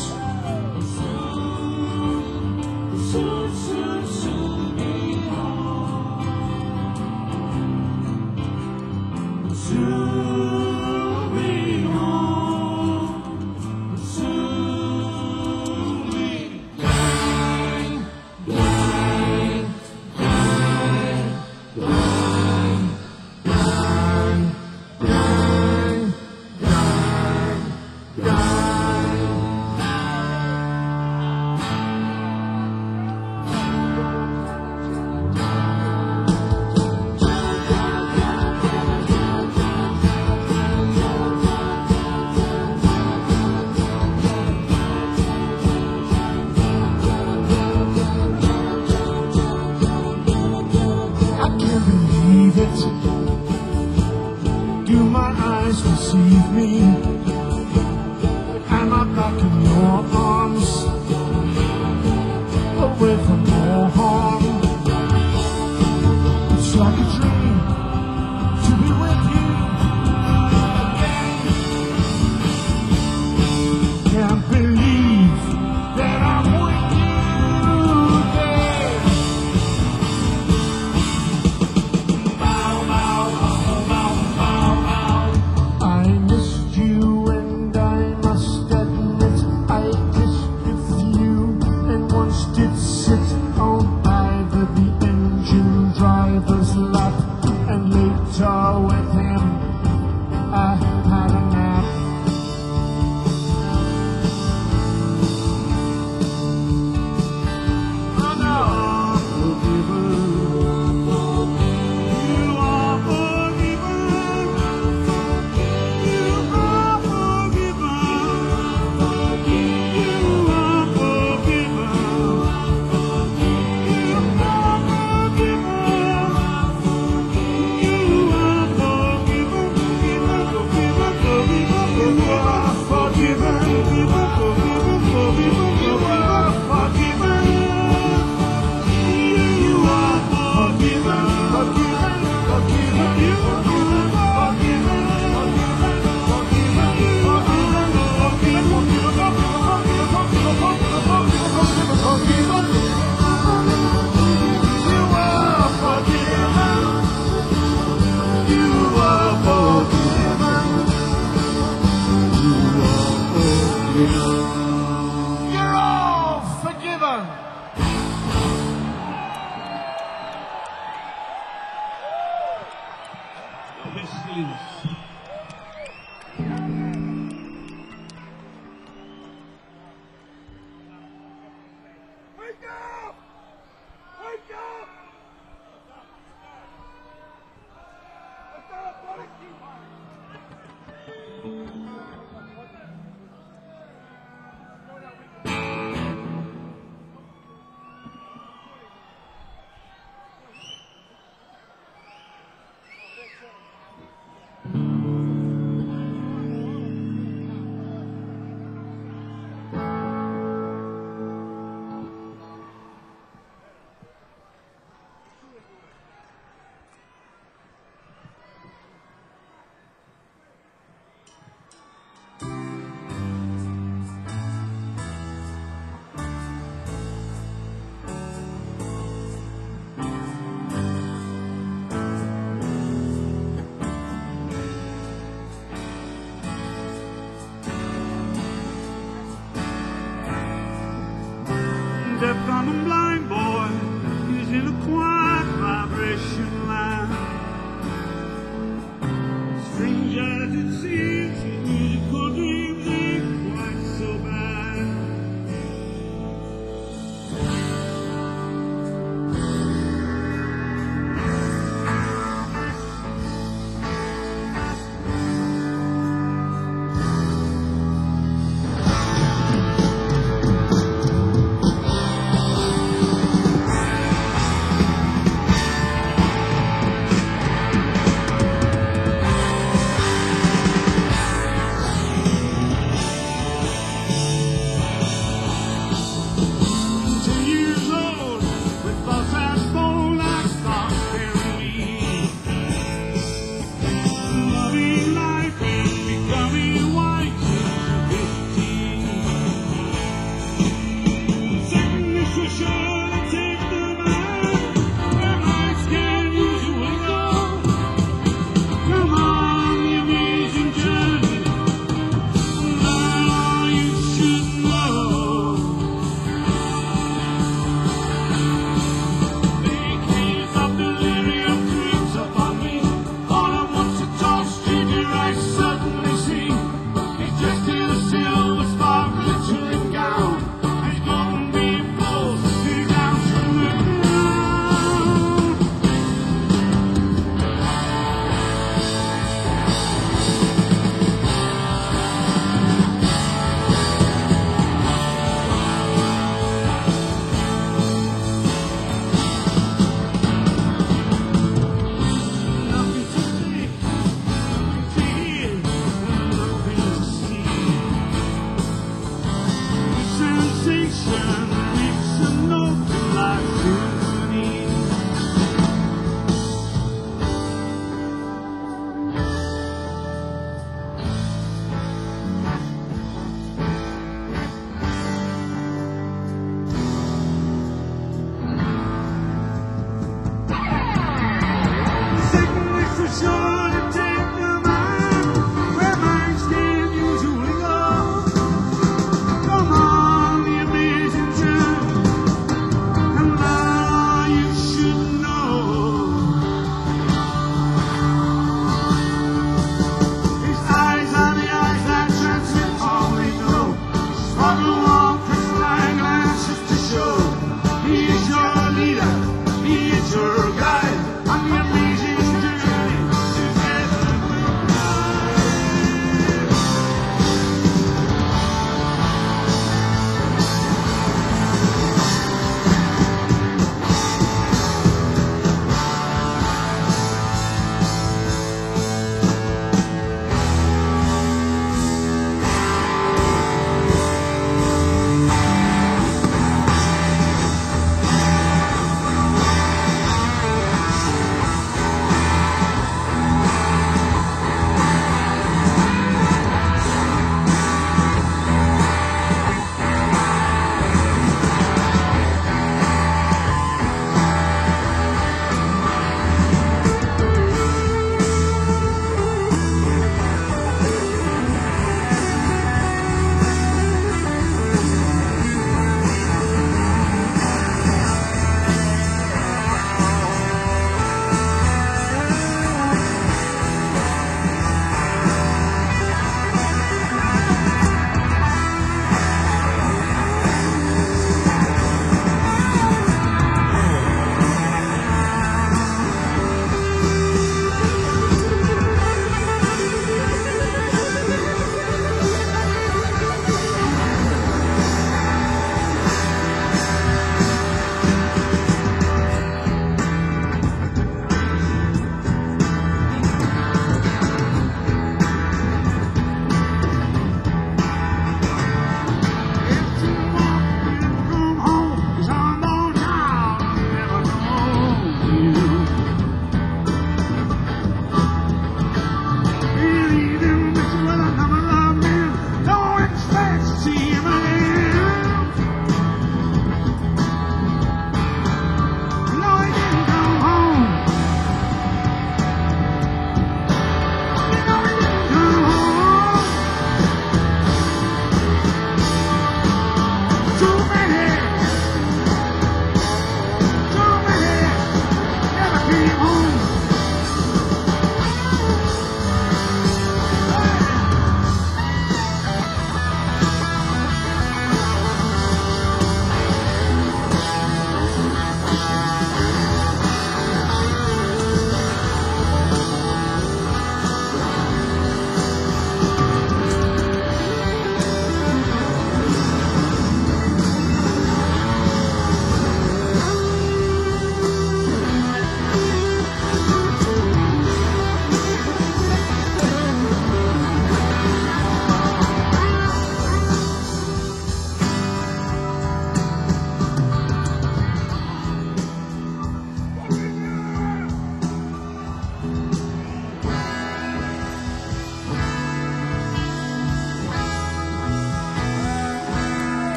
common blind boy is in a quiet vibration line. Strange as it seems, his musical dreams ain't quite so bad.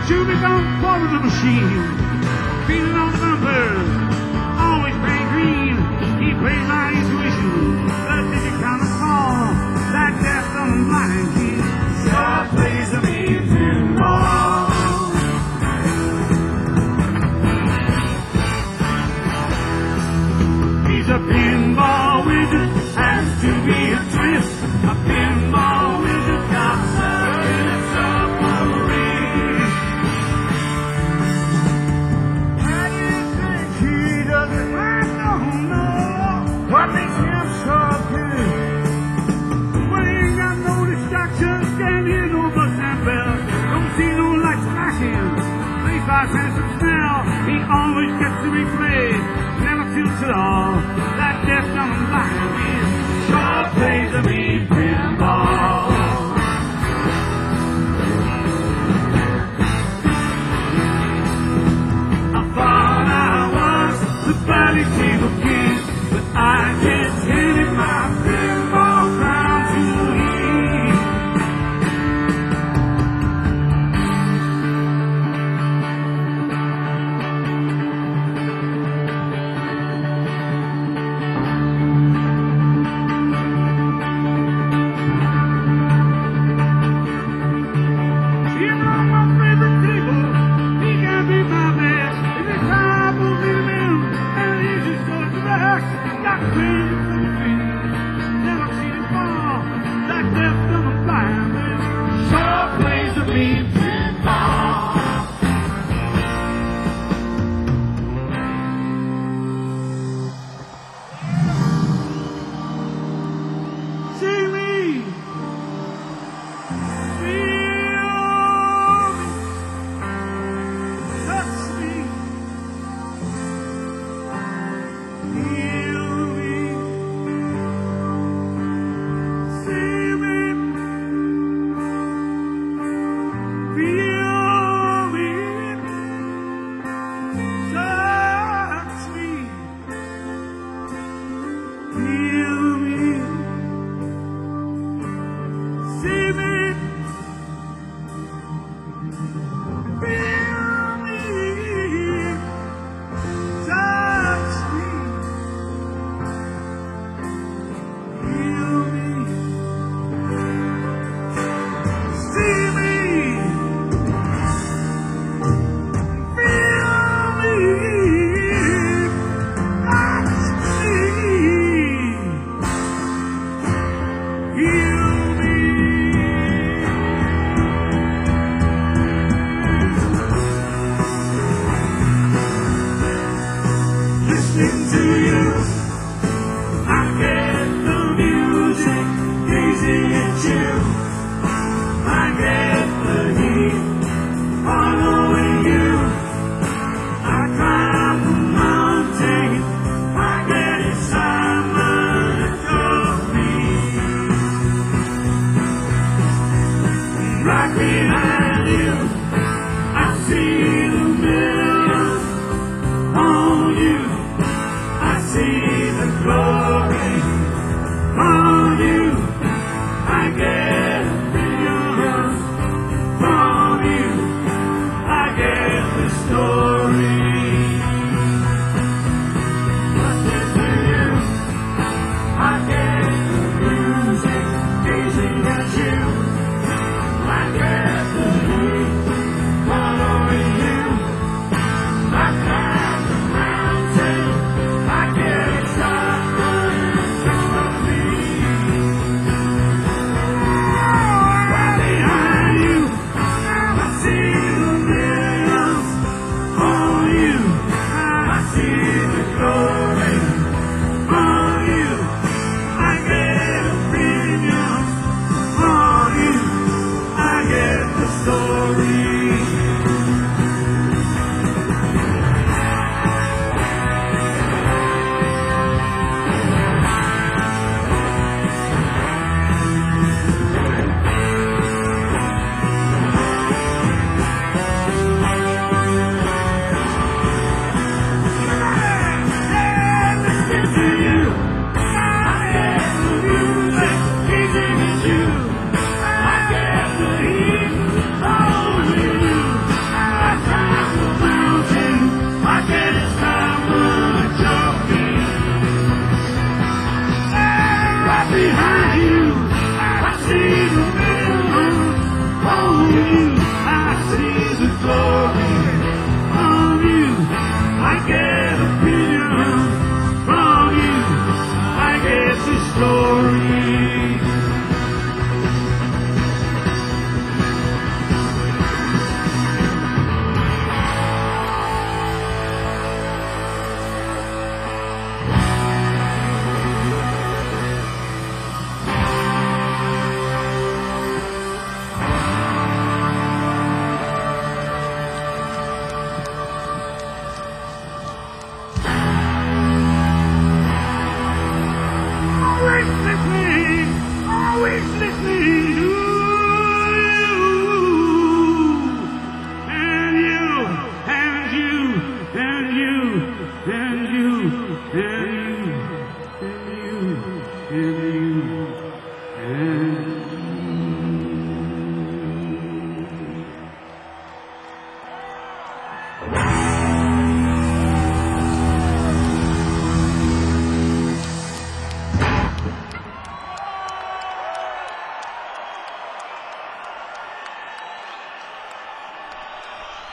to become part of the machine. Feeling on numbers, always playing green. He plays my intuition, the digit kind of call, that death on the line. He sure plays a mean pinball. He's a pinball wizard, has to be a twist. A pinball wizard got stuck in a submarine. How do you think he does it? I don't know. What makes him so good? Well, he ain't got no distractions, can't hear no bus and bell. Don't see no lights flashing, 35 cents a smell. He always gets to be played, never tilts at all. That death on the line is sure plays a mean pinball. I thought I was the body table king, but I just handed my pinball crown to him.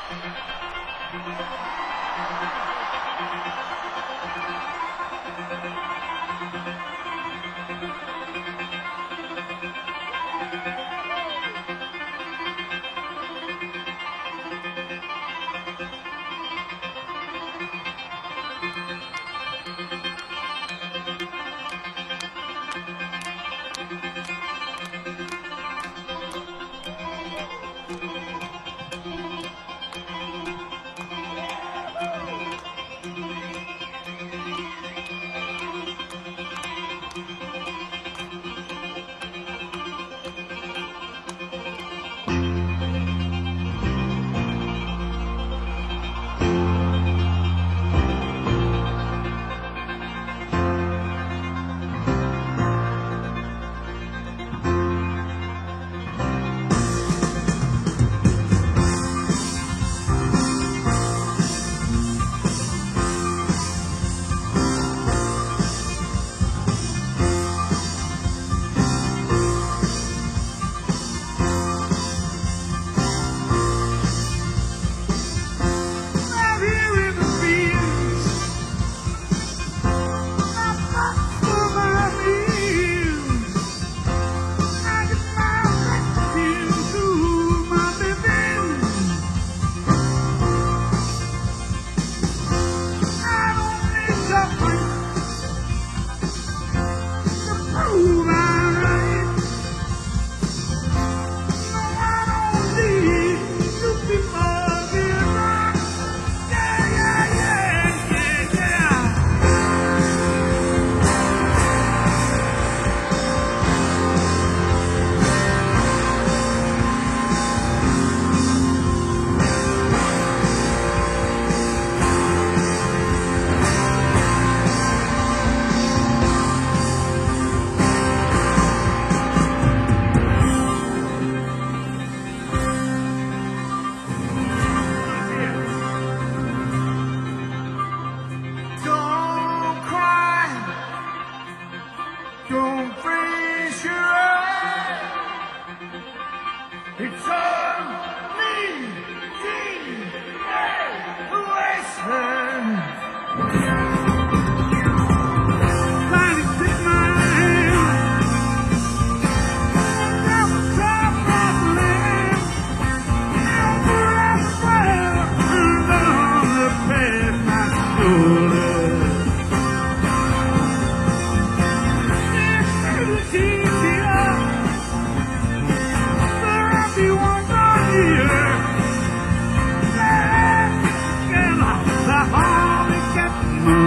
Out here in the fields, I'm not for my meals. I get my vaccine to my living. I don't need suffering to prove I'm right. No, I don't need to be more than right. Yeah, yeah, yeah, yeah, yeah. Don't cry, don't freeze your eyes. It's only wasteland. Trying to stick my hand down the top of the land. Over and fire, and on the past my shoulder. The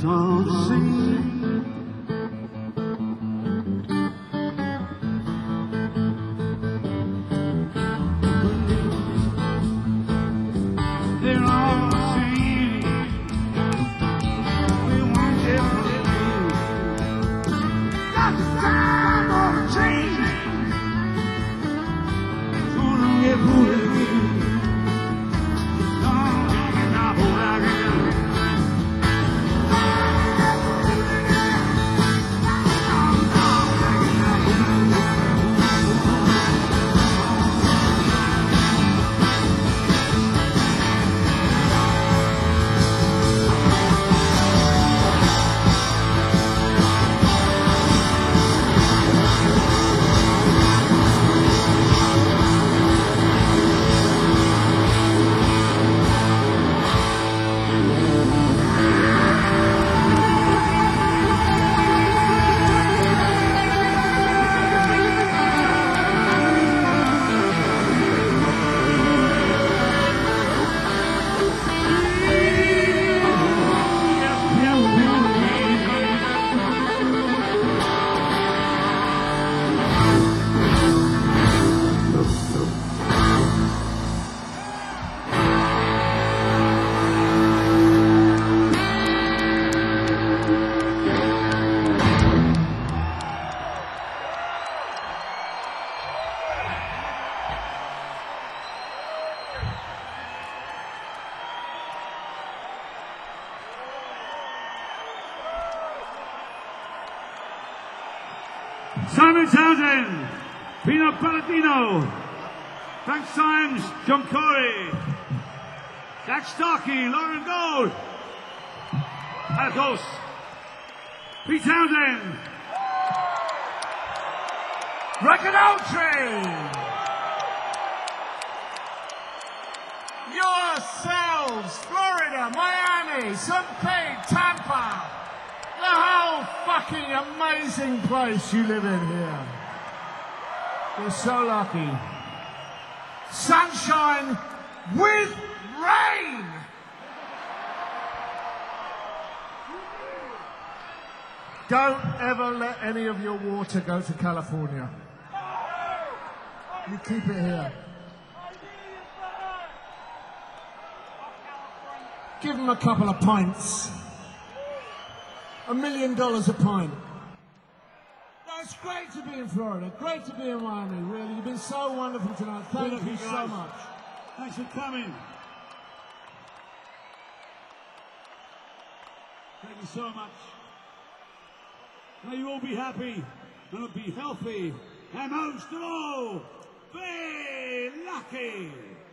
on the sea. They're on the sea. We won't get free. Got the time on the chain. Gonna get free. Simon Townsend, Pino Palladino, Frank Symes, John Corey, Jack Starkey, Lauren Gold, Alcos, Pete Townsend, Record Train! Yourselves, Florida, Miami, St. Pete, Tampa. The whole fucking amazing place you live in here. You're so lucky. Sunshine with rain. Don't ever let any of your water go to California. You keep it here. Give them a couple of pints. $1 million a pint. No, it's great to be in Florida. Great to be in Miami, really. You've been so wonderful tonight. Thank you so much. Thanks for coming. Thank you so much. May you all be happy and be healthy and most of all, be lucky.